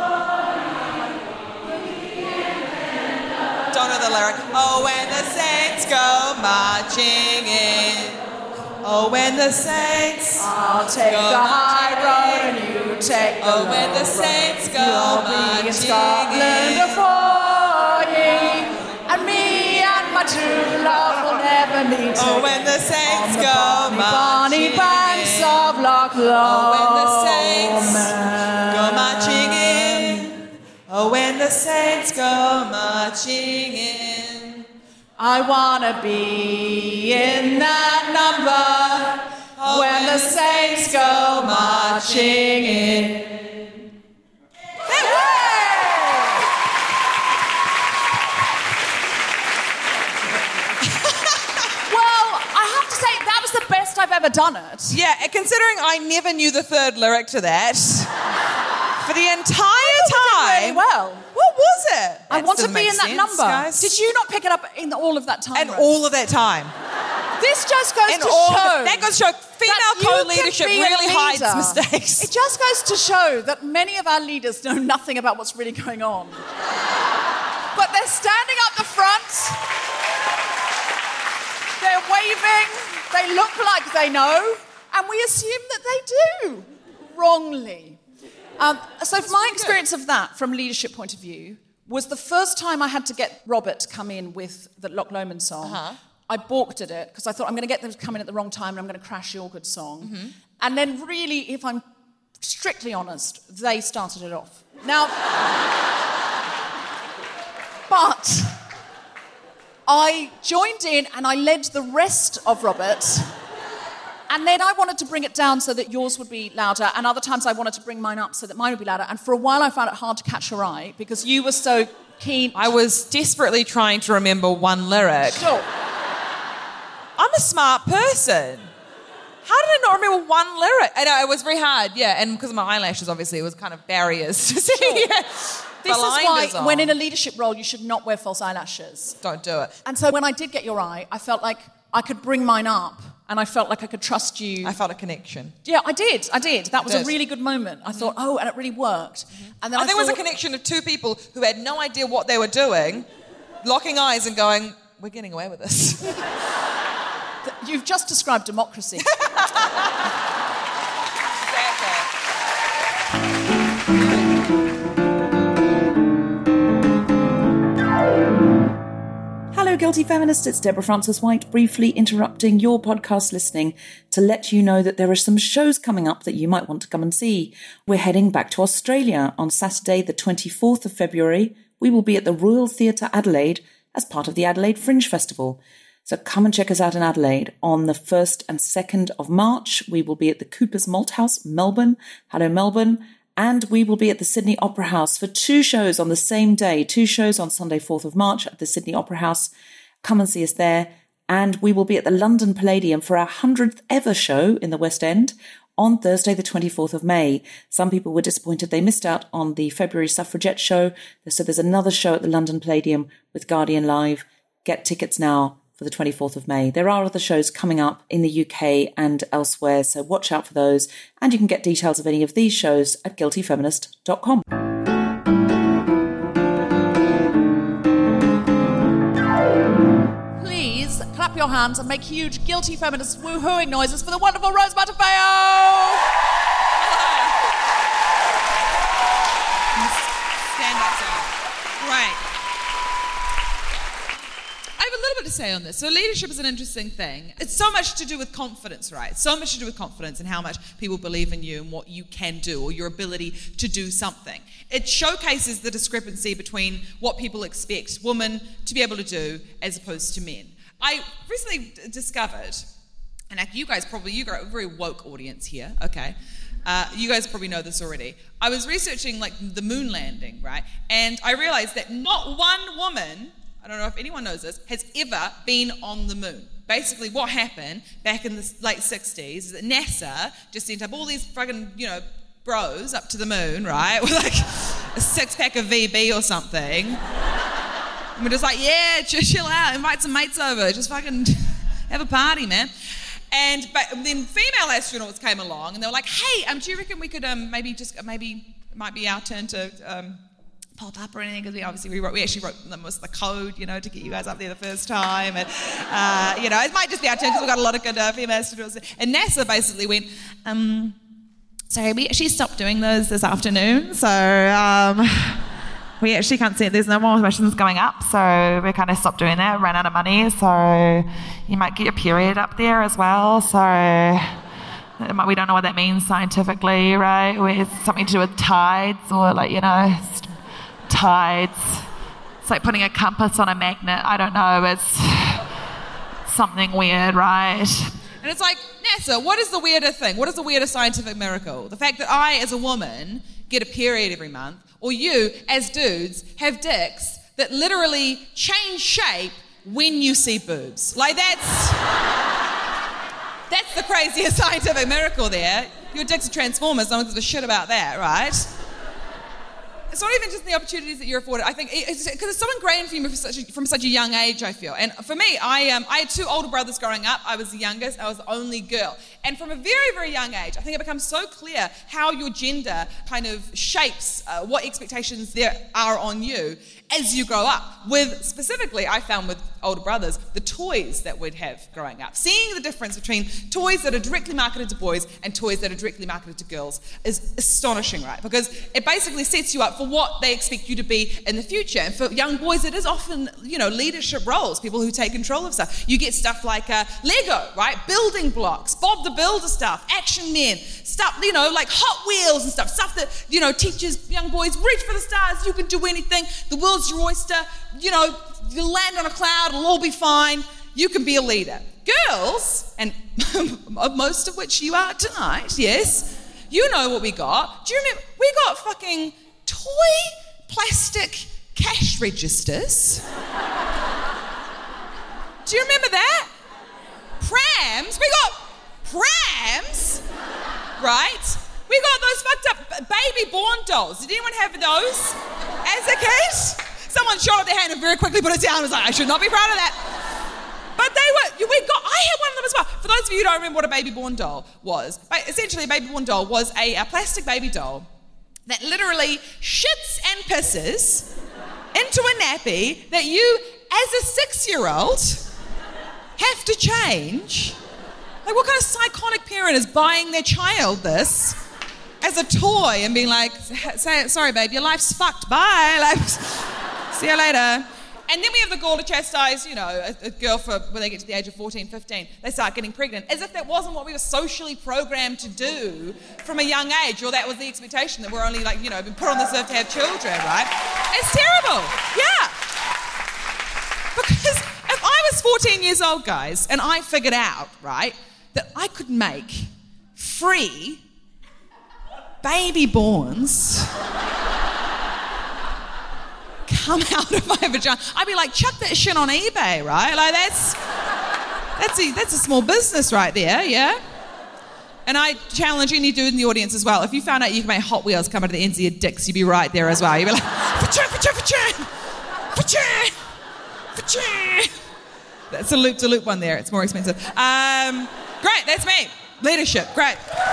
Don't know the lyric. Oh, when the saints go marching in. Oh, when the saints I'll take go the high road marching and you take the Oh, low when the road. saints go You'll be in marching Scotland in. afore ye, and me and my true love will never meet Oh, again. when the saints On the go bonny marching banks in. of Loch Lomond. Oh, when the saints go marching in. Oh, when the saints go marching in. I wanna be in that number Oh, when the saints go marching in. I've ever done it. Yeah, considering I never knew the third lyric to that. For the entire time. Really well. What was it? I That want to doesn't be make in that sense, number. guys. Did you not pick it up in all of that time? And Rose? all of that time. This just goes And to all show. that goes to show that female you can co-leadership be a really hides leader. mistakes. It just goes to show that many of our leaders know nothing about what's really going on. But they're standing up the front. They're waving. They look like they know. And we assume that they do. Wrongly. So my experience of that, from a leadership point of view, was the first time I had to get Robert to come in with the Loch Lomond song. Uh-huh. I balked at it because I thought I'm going to get them to come in at the wrong time and I'm going to crash your good song. Mm-hmm. And then really, if I'm strictly honest, they started it off. Now, but I joined in and I led the rest of Robert. And then I wanted to bring it down so that yours would be louder, and other times I wanted to bring mine up so that mine would be louder. And for a while I found it hard to catch your eye because you were so keen. I was desperately trying to remember one lyric. Sure. I'm a smart person. How did I not remember one lyric? I know, it was very hard, yeah. And because of my eyelashes, obviously, it was kind of barriers to see. Sure. Yeah. This is why, when in a leadership role, you should not wear false eyelashes. Don't do it. And so when I did get your eye, I felt like I could bring mine up, and I felt like I could trust you. I felt a connection. Yeah, I did. That was a really good moment. I thought, and it really worked. And then I think it was a connection of two people who had no idea what they were doing, locking eyes and going, we're getting away with this. You've just described democracy. Hello, Guilty Feminists. It's Deborah Frances-White, briefly interrupting your podcast listening to let you know that there are some shows coming up that you might want to come and see. We're heading back to Australia on Saturday, the 24th of February. We will be at the Royal Theatre Adelaide as part of the Adelaide Fringe Festival. So come and check us out in Adelaide. On the 1st and 2nd of March, we will be at the Cooper's Malthouse, Melbourne. Hello, Melbourne. And we will be at the Sydney Opera House for 2 shows on the same day. 2 shows on Sunday, 4th of March at the Sydney Opera House. Come and see us there. And we will be at the London Palladium for our 100th ever show in the West End on Thursday, the 24th of May. Some people were disappointed they missed out on the February Suffragette show. So there's another show at the London Palladium with Guardian Live. Get tickets now for the 24th of May. There are other shows coming up in the UK and elsewhere, so watch out for those. And you can get details of any of these shows at guiltyfeminist.com. Please clap your hands and make huge Guilty Feminist woohooing noises for the wonderful Rose Matafeo! Stand up, right. I have a little bit to say on this. So leadership is an interesting thing. It's so much to do with confidence, right? So much to do with confidence and how much people believe in you and what you can do or your ability to do something. It showcases the discrepancy between what people expect women to be able to do as opposed to men. I recently discovered, and you guys are a very woke audience here, okay? You guys probably know this already. I was researching like the moon landing, right? And I realized that not one woman, I don't know if anyone knows this, has ever been on the moon. Basically, what happened back in the late 60s is that NASA just sent up all these fucking, bros up to the moon, right? With like a 6-pack of VB or something. And we're just like, yeah, chill out, invite some mates over, just fucking have a party, man. But then female astronauts came along and they were like, hey, do you reckon we could maybe it might be our turn to pop up or anything, because we actually wrote the code, to get you guys up there the first time, and it might just be our turn because we've got a lot of good female astronauts. And NASA basically went, sorry, we actually stopped doing those this afternoon, so we actually can't see it. There's no more missions going up, so we kind of stopped doing that, ran out of money, so you might get your period up there as well, so we don't know what that means scientifically, right? It's something to do with tides or tides. It's like putting a compass on a magnet. I don't know. It's something weird, right? And it's like, NASA, what is the weirder thing? What is the weirder scientific miracle? The fact that I, as a woman, get a period every month, or you, as dudes, have dicks that literally change shape when you see boobs. Like, that's the craziest scientific miracle there. Your dicks are transformers. No one gives a shit about that, right? It's not even just the opportunities that you're afforded. I think because it's so ingrained for you from such a young age, I feel. And for me, I had 2 older brothers growing up. I was the youngest. I was the only girl. And from a very, very young age, I think it becomes so clear how your gender kind of shapes what expectations there are on you as you grow up. With, specifically, I found with older brothers, the toys that we'd have growing up. Seeing the difference between toys that are directly marketed to boys and toys that are directly marketed to girls is astonishing, right? Because it basically sets you up for what they expect you to be in the future. And for young boys, it is often, leadership roles, people who take control of stuff. You get stuff like Lego, right? Building blocks, Bob the the builder stuff, Action Men, stuff, like Hot Wheels and stuff that, teaches young boys, reach for the stars, you can do anything, the world's your oyster, you'll land on a cloud, it'll all be fine, you can be a leader. Girls, and most of which you are tonight, yes, you know what we got. Do you remember? We got fucking toy plastic cash registers. Do you remember that? Prams. We got prams, right? We got those fucked up baby born dolls. Did anyone have those as a kid? Someone shot up their hand and very quickly put it down and was like, I should not be proud of that. But I had one of them as well. For those of you who don't remember what a baby born doll was, essentially a baby born doll was a plastic baby doll that literally shits and pisses into a nappy that you, as a 6-year-old, have to change. Like, what kind of psychotic parent is buying their child this as a toy and being like, sorry, babe, your life's fucked, bye. Like, see you later. And then we have the gall to chastise, a girl when they get to the age of 14, 15, they start getting pregnant, as if that wasn't what we were socially programmed to do from a young age, or that was the expectation, that we're only been put on this earth to have children, right? It's terrible, yeah. Because if I was 14 years old, guys, and I figured out, right, that I could make free baby borns come out of my vagina, I'd be like, chuck that shit on eBay, right? Like, that's a small business right there, yeah? And I challenge any dude in the audience as well. If you found out you could make Hot Wheels come out of the ends of your dicks, you'd be right there as well. You'd be like, that's a loop-to-loop one there. It's more expensive. Great, that's me. Leadership, great.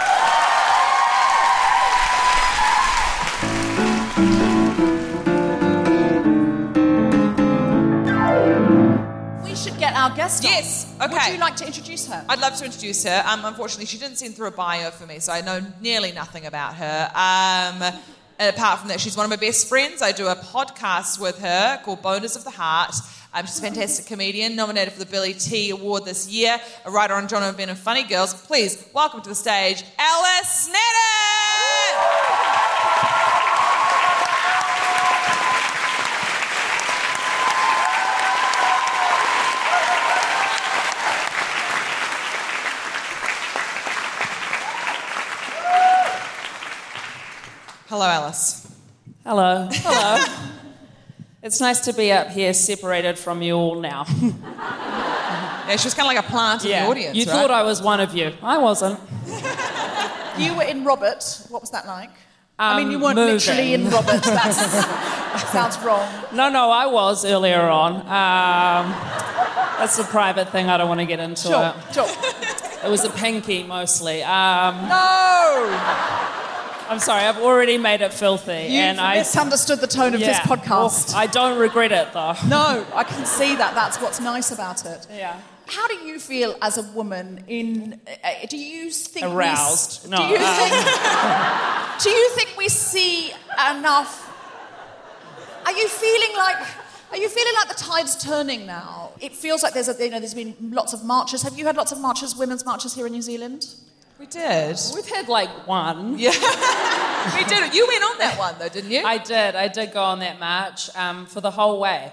Get our guest on. Yes, okay. Would you like to introduce her? I'd love to introduce her. Unfortunately, she didn't send through a bio for me, so I know nearly nothing about her. Apart from that, she's one of my best friends. I do a podcast with her called Boners of the Heart. She's a fantastic comedian, nominated for the Billy T Award this year, a writer on John and Ben and Funny Girls. Please welcome to the stage, Alice Sneddon! Hello, Alice. Hello. It's nice to be up here separated from you all now. Yeah, she was kind of like a plant in the audience, You thought I was one of you. I wasn't. You were in Robert. What was that like? You weren't moving. literally in Robert. That sounds wrong. No, I was earlier on. That's a private thing. I don't want to get into it. Sure. It was a pinky, mostly. No! I'm sorry, I've already made it filthy. You've misunderstood the tone of this podcast. Well, I don't regret it, though. No, I can see that. That's what's nice about it. Yeah. How do you feel as a woman do you think... Aroused. No. Do you think we see enough... Are you feeling like the tide's turning now? It feels like there's been lots of marches. Have you had lots of marches, women's marches here in New Zealand? We did. We've had one. Yeah. We did. You went on that one though, didn't you? I did go on that march for the whole way.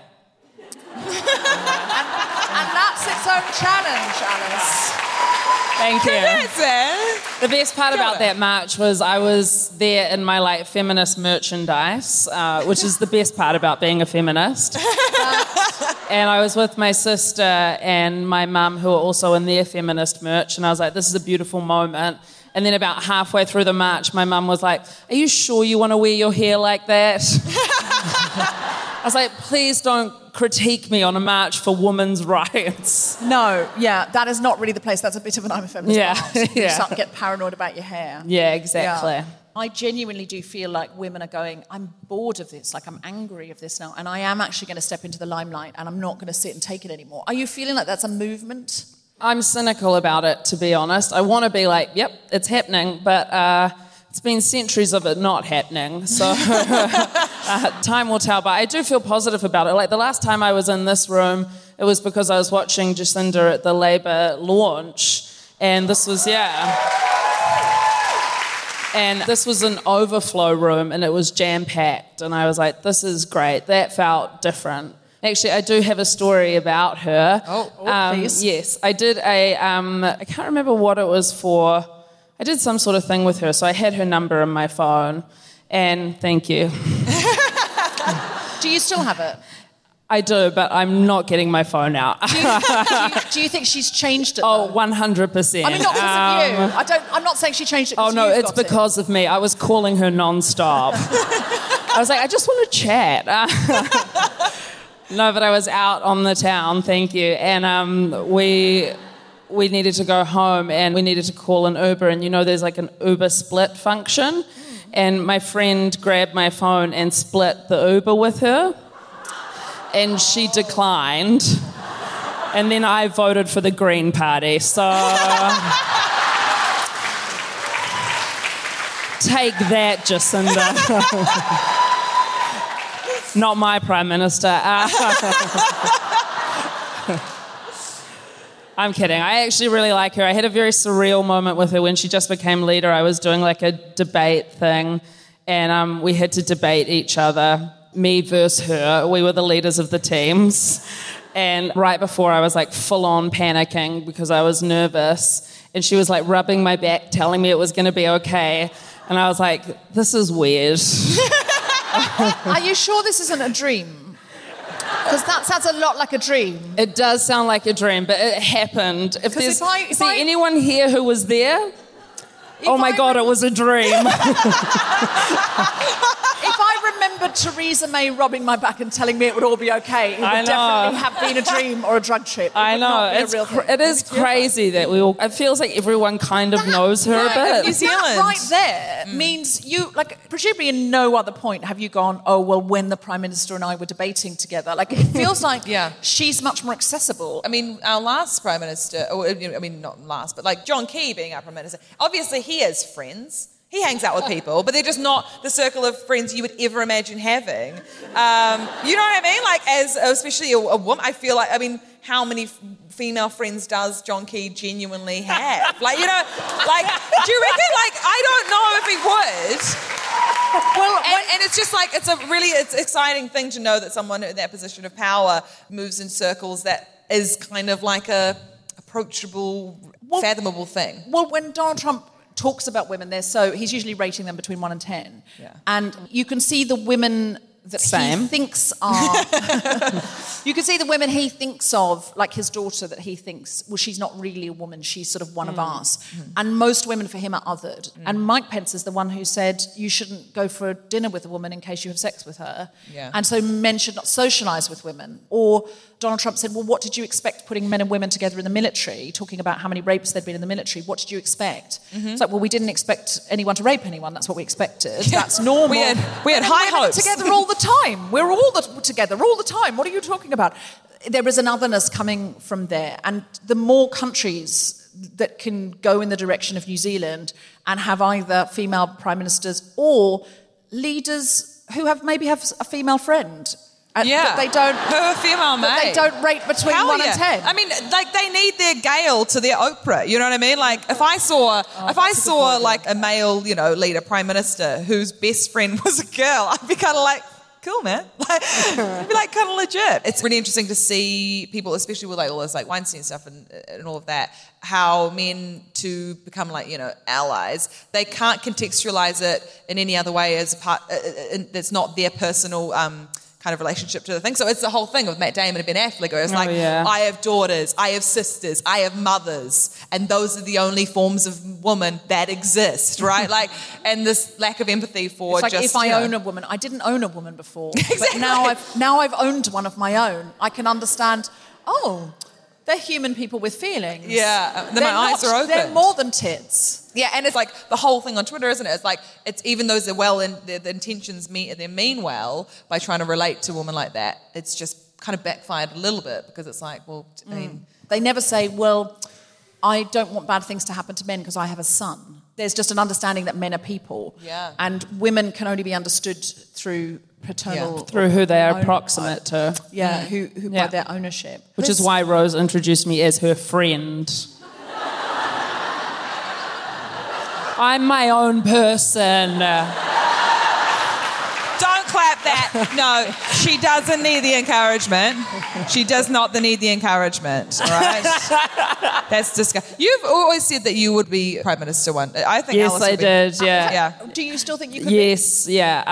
And that's its own challenge, Alice. Thank you. The best part about that march was I was there in my feminist merchandise, which is the best part about being a feminist. And I was with my sister and my mum, who are also in their feminist merch, and I was like, this is a beautiful moment. And then about halfway through the march, my mum was like, are you sure you want to wear your hair like that? I was like, please don't critique me on a march for women's rights. No, yeah, that is not really the place. That's a bit of an I'm a feminist march. You start to get paranoid about your hair. Yeah, exactly. Yeah. I genuinely do feel like women are going, I'm bored of this, I'm angry of this now, and I am actually going to step into the limelight and I'm not going to sit and take it anymore. Are you feeling like that's a movement? I'm cynical about it, to be honest. I want to be like, yep, it's happening, but it's been centuries of it not happening, so time will tell. But I do feel positive about it. The last time I was in this room, it was because I was watching Jacinda at the Labour launch, And this was, And this was an overflow room, and it was jam-packed. And I was like, this is great. That felt different. Actually, I do have a story about her. Please. Yes, I did I can't remember what it was for. I did some sort of thing with her, so I had her number in my phone. And thank you. Do you still have it? I do, but I'm not getting my phone out. Do you think she's changed it? Oh, though? 100%. I mean, not because of you. I'm not saying she changed it. Oh no, it's got it. because of me. I was calling her non-stop. I was like, I just want to chat. No, but I was out on the town, thank you, and we needed to go home, and we needed to call an Uber, and there's like an Uber split function, and my friend grabbed my phone and split the Uber with her. And she declined. And then I voted for the Green Party. So take that, Jacinda. Not my Prime Minister. I'm kidding. I actually really like her. I had a very surreal moment with her when she just became leader. I was doing like a debate thing, and we had to debate each other. Me versus her. We were the leaders of the teams. And right before I was like full on panicking because I was nervous. And she was like rubbing my back, telling me it was going to be okay. And I was like, this is weird. Are you sure this isn't a dream? Because that sounds a lot like a dream. It does sound like a dream, but it happened. Is there anyone here who was there? Oh my God, it was a dream. If I remembered Theresa May rubbing my back and telling me it would all be okay, it would definitely have been a dream or a drug trip. I know. It is crazy that we all... It feels like everyone kind of knows her a bit. New Zealand. That right there means you... Like, presumably in no other point have you gone, oh, well, when the Prime Minister and I were debating together. Like, it feels like she's much more accessible. I mean, our last Prime Minister... not last, but like John Key being our Prime Minister, obviously he has friends. He hangs out with people, but they're just not the circle of friends you would ever imagine having. You know what I mean? Like, especially a woman, I feel like, how many female friends does John Key genuinely have? Like, do you reckon? Like, I don't know if he would. Well, and it's just like, it's an exciting thing to know that someone in that position of power moves in circles that is kind of like a approachable, fathomable thing. Well, when Donald Trump talks about women, he's usually rating them between 1 and 10. Yeah. And you can see the women that he thinks are... You can see the women he thinks of, like his daughter, that he thinks, well, she's not really a woman, she's sort of one of us. And most women for him are othered. And Mike Pence is the one who said, you shouldn't go for dinner with a woman in case you have sex with her. Yeah. And so men should not socialise with women. Or Donald Trump said, well, what did you expect putting men and women together in the military, talking about how many rapes there'd been in the military? What did you expect? It's like, well, we didn't expect anyone to rape anyone. That's what we expected. That's normal. We had high hopes. Together all the time. We're all together all the time. What are you talking about? There is an otherness coming from there. And the more countries that can go in the direction of New Zealand and have either female prime ministers or leaders who maybe have a female friend. Yeah, they don't. Her female mate. They don't rate between 1 and 10. I mean, like they need their Gayle to their Oprah. You know what I mean? Like if I saw like a male, leader, prime minister whose best friend was a girl, I'd be kind of like, cool, man. It'd be like kind of legit. It's really interesting to see people, especially with like all this like Weinstein stuff and all of that, how men to become like, allies, they can't contextualize it in any other way as a part, it's not their personal kind of relationship to the thing. So it's the whole thing with Matt Damon and Ben Affleck. It's I have daughters, I have sisters, I have mothers, and those are the only forms of woman that exist, right? Like, and this lack of empathy for it's like just... if I own a woman, I didn't own a woman before. Exactly. But now I've owned one of my own. I can understand, they're human people with feelings. Yeah, then my eyes are open. They're more than tits. Yeah, and it's like the whole thing on Twitter, isn't it? It's like, it's even though the intentions mean well by trying to relate to a woman like that, it's just kind of backfired a little bit because it's like, well, I mean... They never say, well, I don't want bad things to happen to men because I have a son. There's just an understanding that men are people. Yeah. And women can only be understood through paternal... Yeah. Through who they are proximate to. Yeah, who by their ownership. Which is why Rose introduced me as her friend. I'm my own person. Don't clap that. No, she doesn't need the encouragement. She does not need the encouragement, all right? That's disgusting. You've always said that you would be Prime Minister one. I think Yes, Alice I would be. did, yeah. Yeah. Do you still think you could Yes, yeah.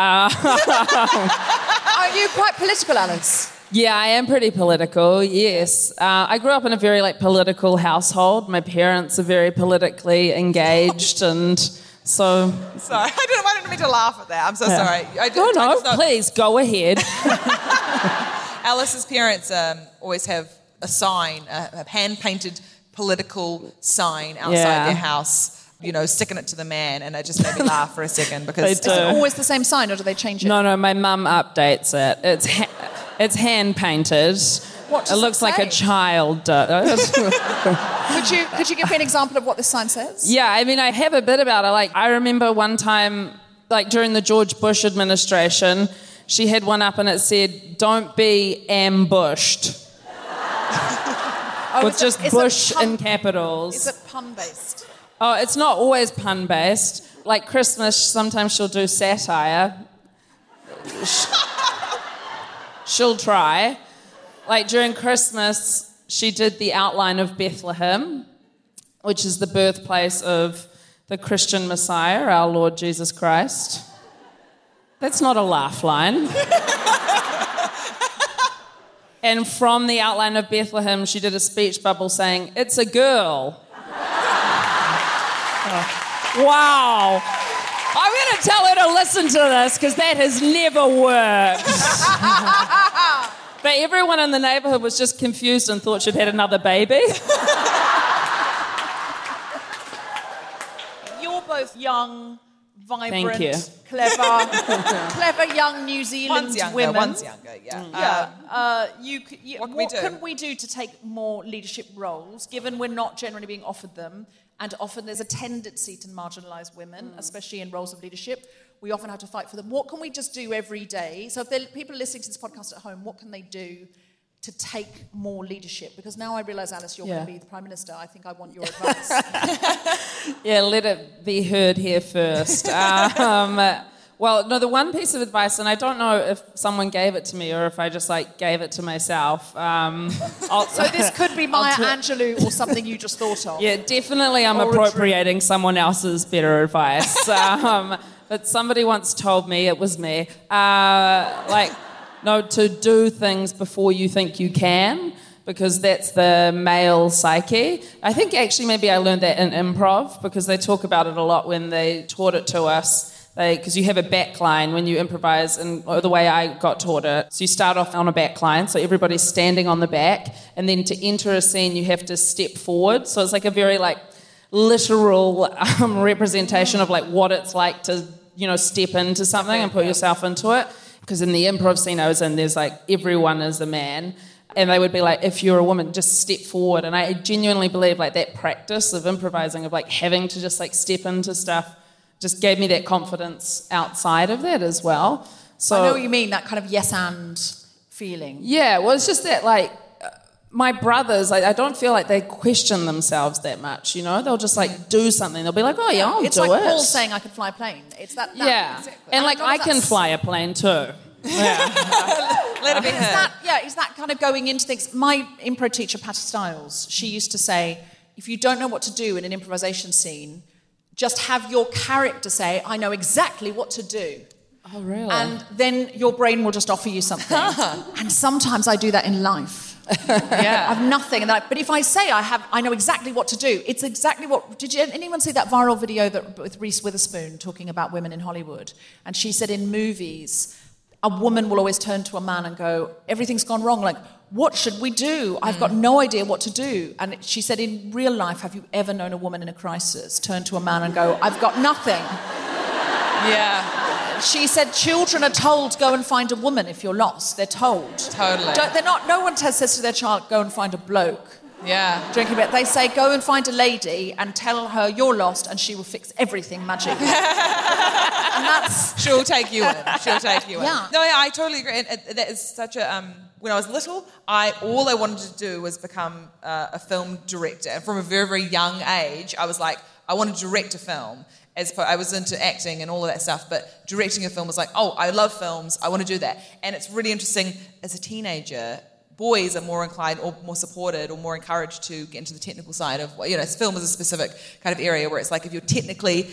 Are you quite political, Alice? Yeah, I am pretty political, yes. I grew up in a very, political household. My parents are very politically engaged, and so... Sorry, I didn't mean to laugh at that. I'm so sorry. Please, go ahead. Alice's parents always have a sign, a hand-painted political sign outside their house, sticking it to the man, and it just made me laugh for a second because... Is it always the same sign, or do they change it? No, my mum updates it. It's hand-painted. What does it looks it like say? a child does. Could you give me an example of what this sign says? Yeah, I mean, I have a bit about it. I remember one time, during the George Bush administration, she had one up and it said, "Don't be ambushed." With just Bush in capitals. Is it pun-based? Oh, it's not always pun-based. Like Christmas, sometimes she'll do satire. She'll try. During Christmas, she did the outline of Bethlehem, which is the birthplace of the Christian Messiah, our Lord Jesus Christ. That's not a laugh line. And from the outline of Bethlehem, she did a speech bubble saying, "It's a girl." Wow. I'm going to tell her to listen to this because that has never worked. But everyone in the neighbourhood was just confused and thought she'd had another baby. You're both young, vibrant, Thank you. clever young New Zealand women. One's younger, yeah. What can we do to take more leadership roles, given we're not generally being offered them, and often there's a tendency to marginalise women, especially in roles of leadership. We often have to fight for them. What can we just do every day? So if people are listening to this podcast at home, what can they do to take more leadership? Because now I realise, Alice, you're going to be the Prime Minister. I think I want your advice. Yeah, let it be heard here first. Well, no, the one piece of advice, and I don't know if someone gave it to me or if I just gave it to myself. So this could be Maya Angelou or something you just thought of. Yeah, definitely I'm appropriating someone else's better advice. But somebody once told me, it was me, to do things before you think you can, because that's the male psyche. I think actually maybe I learned that in improv, because they talk about it a lot when they taught it to us. Because you have a backline when you improvise, and the way I got taught it. So you start off on a backline, so everybody's standing on the back, and then to enter a scene you have to step forward. So it's a very literal representation of what it's like to step into something and put yourself into it. Because in the improv scene I was in, there's everyone is a man, and they would be if you're a woman, just step forward. And I genuinely believe that practice of improvising, of having to just step into stuff, just gave me that confidence outside of that as well. So I know what you mean, that kind of yes and feeling. Yeah, well, it's just that my brothers, I don't feel they question themselves that much, They'll just do something. They'll be I'll do it. It's like Paul saying I could fly a plane. It's that yeah. Exactly. And I can fly a plane too. Yeah. Let it be heard. Is that kind of going into things? My improv teacher, Patty Stiles, she used to say, if you don't know what to do in an improvisation scene, just have your character say, I know exactly what to do. Oh, really? And then your brain will just offer you something. And sometimes I do that in life. Yeah. I have nothing. But if I say I know exactly what to do, it's exactly what... Did anyone see that viral video with Reese Witherspoon talking about women in Hollywood? And she said in movies, a woman will always turn to a man and go, everything's gone wrong. What should we do? I've got no idea what to do. And she said, in real life, have you ever known a woman in a crisis turn to a man and go, I've got nothing? Yeah. She said, children are told, go and find a woman if you're lost. They're told. Totally. No one says to their child, go and find a bloke. Yeah. Drinking beer. They say, go and find a lady and tell her you're lost and she will fix everything magically. And that's... She'll take you in. Yeah. No, I totally agree. And that is such a... when I was little, all I wanted to do was become a film director. And from a very, very young age, I was I want to direct a film. I was into acting and all of that stuff, but directing a film was like, oh, I love films, I want to do that. And it's really interesting, as a teenager, boys are more inclined or more supported or more encouraged to get into the technical side of, film is a specific kind of area where it's like if you're technically,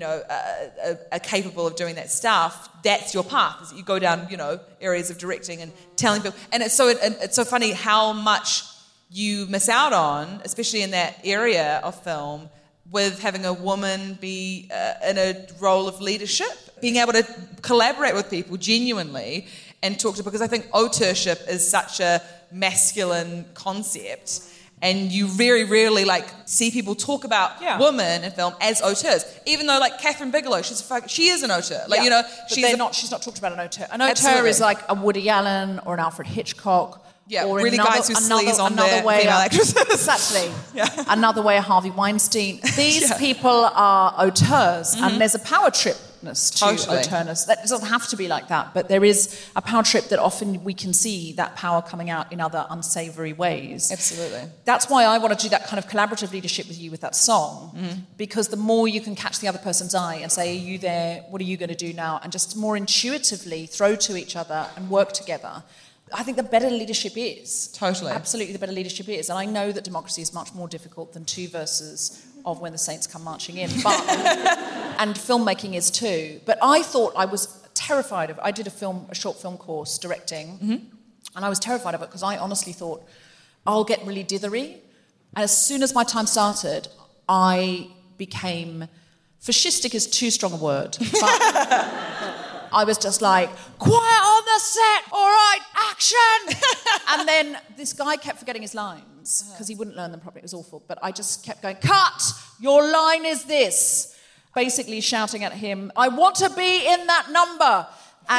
are capable of doing that stuff, that's your path. Is that you go down, areas of directing and telling people. And it's so funny how much you miss out on, especially in that area of film, with having a woman be in a role of leadership, being able to collaborate with people genuinely and talk to, because I think auteurship is such a masculine concept, and you very rarely see people talk about women in film as auteurs, even though Catherine Bigelow, she is an auteur, she's not talked about an auteur. An auteur is like a Woody Allen or an Alfred Hitchcock. Yeah, or really guys who sleaze on their female actresses. Exactly. Another way, Harvey Weinstein. These people are auteurs, and there's a power tripness to auteurs. That doesn't have to be like that, but there is a power trip that often we can see that power coming out in other unsavoury ways. Absolutely. That's why I want to do that kind of collaborative leadership with you with that song, because the more you can catch the other person's eye and say, are you there? What are you going to do now? And just more intuitively throw to each other and work together. I think the better leadership is. Totally. Absolutely, the better leadership is. And I know that democracy is much more difficult than 2 verses of When the Saints Come Marching In. And filmmaking is too. But I thought I was terrified of it. I did a short film course directing, and I was terrified of it because I honestly thought, I'll get really dithery. And as soon as my time started, I became... Fascistic is too strong a word, but... I was just like, quiet on the set, all right, action! And then this guy kept forgetting his lines because he wouldn't learn them properly. It was awful. But I just kept going, cut! Your line is this. Basically shouting at him, I want to be in that number.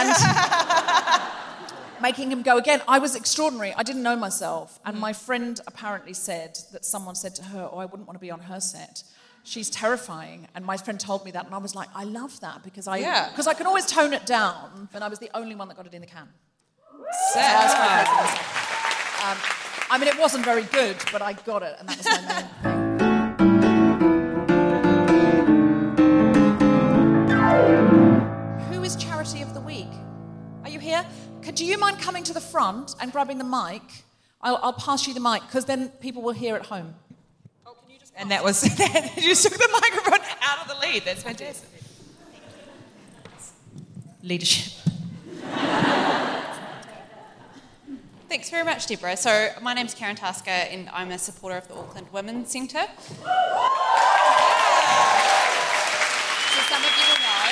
And making him go again. I was extraordinary. I didn't know myself. And my friend apparently said that someone said to her, oh, I wouldn't want to be on her set. She's terrifying. And my friend told me that, and I was like, I love that, because I can always tone it down, and I was the only one that got it in the can. It wasn't very good, but I got it, and that was my main thing. Who is Charity of the Week? Are you here? Do you mind coming to the front and grabbing the mic? I'll pass you the mic, because then people will hear at home. And that was, you just took the microphone out of the lead. That's fantastic. Leadership. Thanks very much, Deborah. So my name's Karen Tasker, and I'm a supporter of the Auckland Women's Centre. So some of you will know.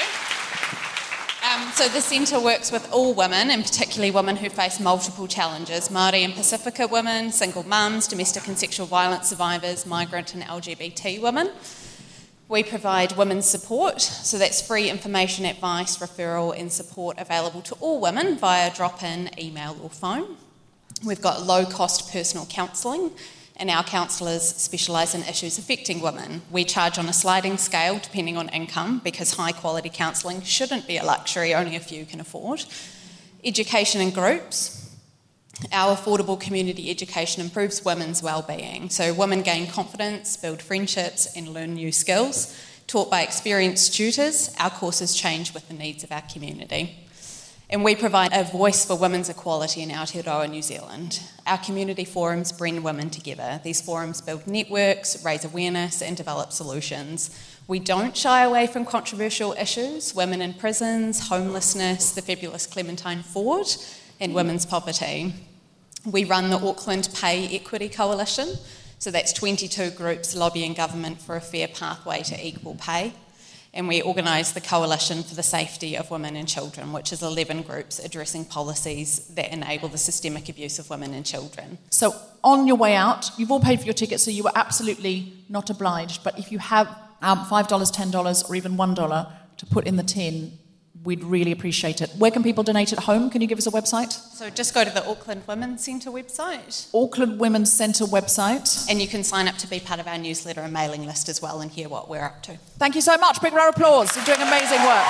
So the centre works with all women, and particularly women who face multiple challenges: Māori and Pacifica women, single mums, domestic and sexual violence survivors, migrant and LGBT women. We provide women's support, so that's free information, advice, referral and support available to all women via drop-in, email or phone. We've got low-cost personal counselling, and our counsellors specialise in issues affecting women. We charge on a sliding scale depending on income, because high-quality counselling shouldn't be a luxury only a few can afford. Education in groups. Our affordable community education improves women's well-being. So women gain confidence, build friendships and learn new skills. Taught by experienced tutors, our courses change with the needs of our community. And we provide a voice for women's equality in Aotearoa, New Zealand. Our community forums bring women together. These forums build networks, raise awareness and develop solutions. We don't shy away from controversial issues: women in prisons, homelessness, the fabulous Clementine Ford, and women's poverty. We run the Auckland Pay Equity Coalition, so that's 22 groups lobbying government for a fair pathway to equal pay. And we organise the Coalition for the Safety of Women and Children, which is 11 groups addressing policies that enable the systemic abuse of women and children. So on your way out, you've all paid for your ticket, so you were absolutely not obliged, but if you have $5, $10 or even $1 to put in the tin, we'd really appreciate it. Where can people donate at home? Can you give us a website? So just go to the Auckland Women's Centre website. Auckland Women's Centre website. And you can sign up to be part of our newsletter and mailing list as well and hear what we're up to. Thank you so much. Big round of applause. You're doing amazing work.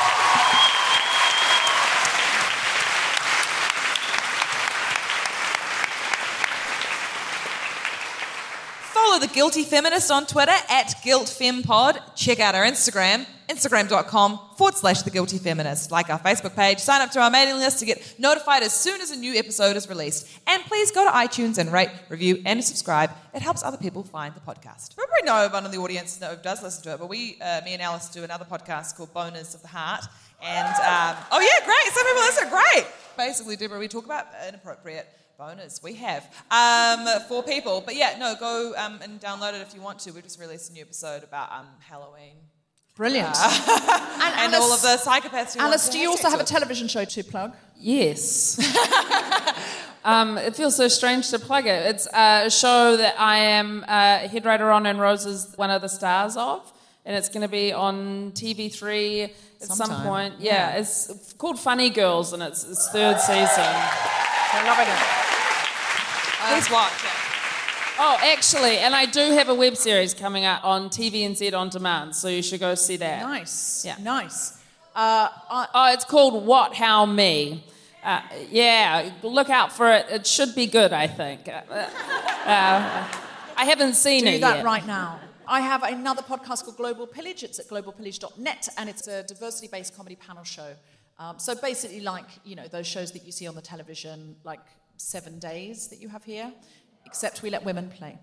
Follow The Guilty Feminist on Twitter @GuiltFemPod. Check out our Instagram and Instagram.com/The Guilty Feminist. Like our Facebook page, sign up to our mailing list to get notified as soon as a new episode is released. And please go to iTunes and rate, review, and subscribe. It helps other people find the podcast. You probably know one of the audience who does listen to it, but me and Alice do another podcast called Boners of the Heart. And, oh yeah, great. Some people listen, great. Basically, Deborah, we talk about inappropriate boners we have for people. But yeah, no, go and download it if you want to. We just released a new episode about Halloween. Brilliant. And all of the psychopaths who Alice, do you also have a television show to plug? Yes. It feels so strange to plug it. It's a show that I am head writer on and Rose is one of the stars of. And it's going to be on TV3 at some point. Yeah, it's called Funny Girls and it's third season. I'm loving it. Please watch it. Oh, actually, and I do have a web series coming out on TVNZ On Demand, so you should go see that. Nice. Yeah. Nice. It's called What, How, Me. Yeah, look out for it. It should be good, I think. I haven't seen it yet. Do that right now. I have another podcast called Global Pillage. It's at globalpillage.net, and it's a diversity-based comedy panel show. So basically like, those shows that you see on the television, like 7 Days that you have here, except we let women play.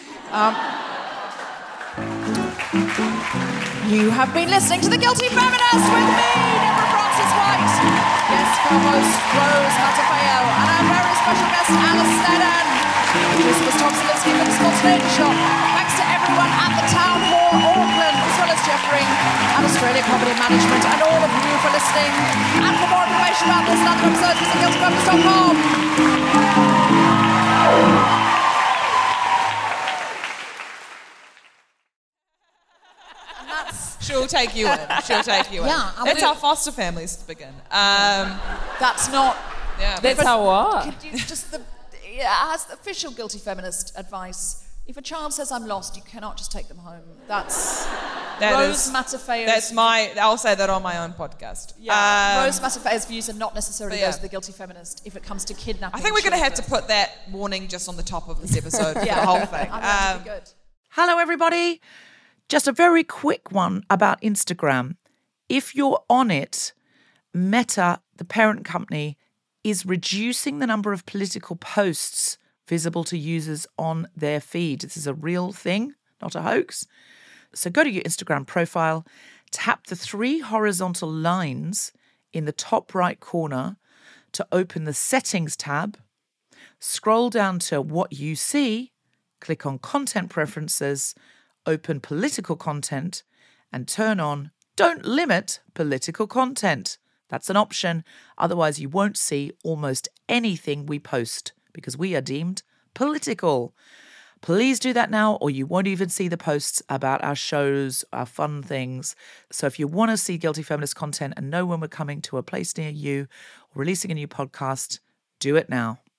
You have been listening to The Guilty Feminist with me, Deborah Frances-White, guest co-host Rose Matafeo, and our very special guest Alice Sneddon. This was Tom Selipsky from the Spontaneity Shop. Thanks to everyone at the Town Hall Auckland, as well as Jeff Ring and Australia Comedy Management, and all of you for listening. And for more information about this and other episodes, visit guiltyfeminist.com. She'll take you in. Yeah, that's how foster families begin. That's not... Yeah, that's how what? Could you just... as the official Guilty Feminist advice, if a child says I'm lost, you cannot just take them home. That's Rose Matafeo's... I'll say that on my own podcast. Yeah, Rose Matafeo's views are not necessarily those of the Guilty Feminist if it comes to kidnapping. I think we're going to have to put that warning just on the top of this episode for the whole thing. That'd be good. Hello, everybody. Just a very quick one about Instagram. If you're on it, Meta, the parent company, is reducing the number of political posts visible to users on their feed. This is a real thing, not a hoax. So go to your Instagram profile, tap the 3 horizontal lines in the top right corner to open the Settings tab, scroll down to What You See, click on Content Preferences, open Political Content, and turn on Don't Limit Political Content. That's an option. Otherwise, you won't see almost anything we post because we are deemed political. Please do that now or you won't even see the posts about our shows, our fun things. So if you want to see Guilty Feminist content and know when we're coming to a place near you or releasing a new podcast, do it now.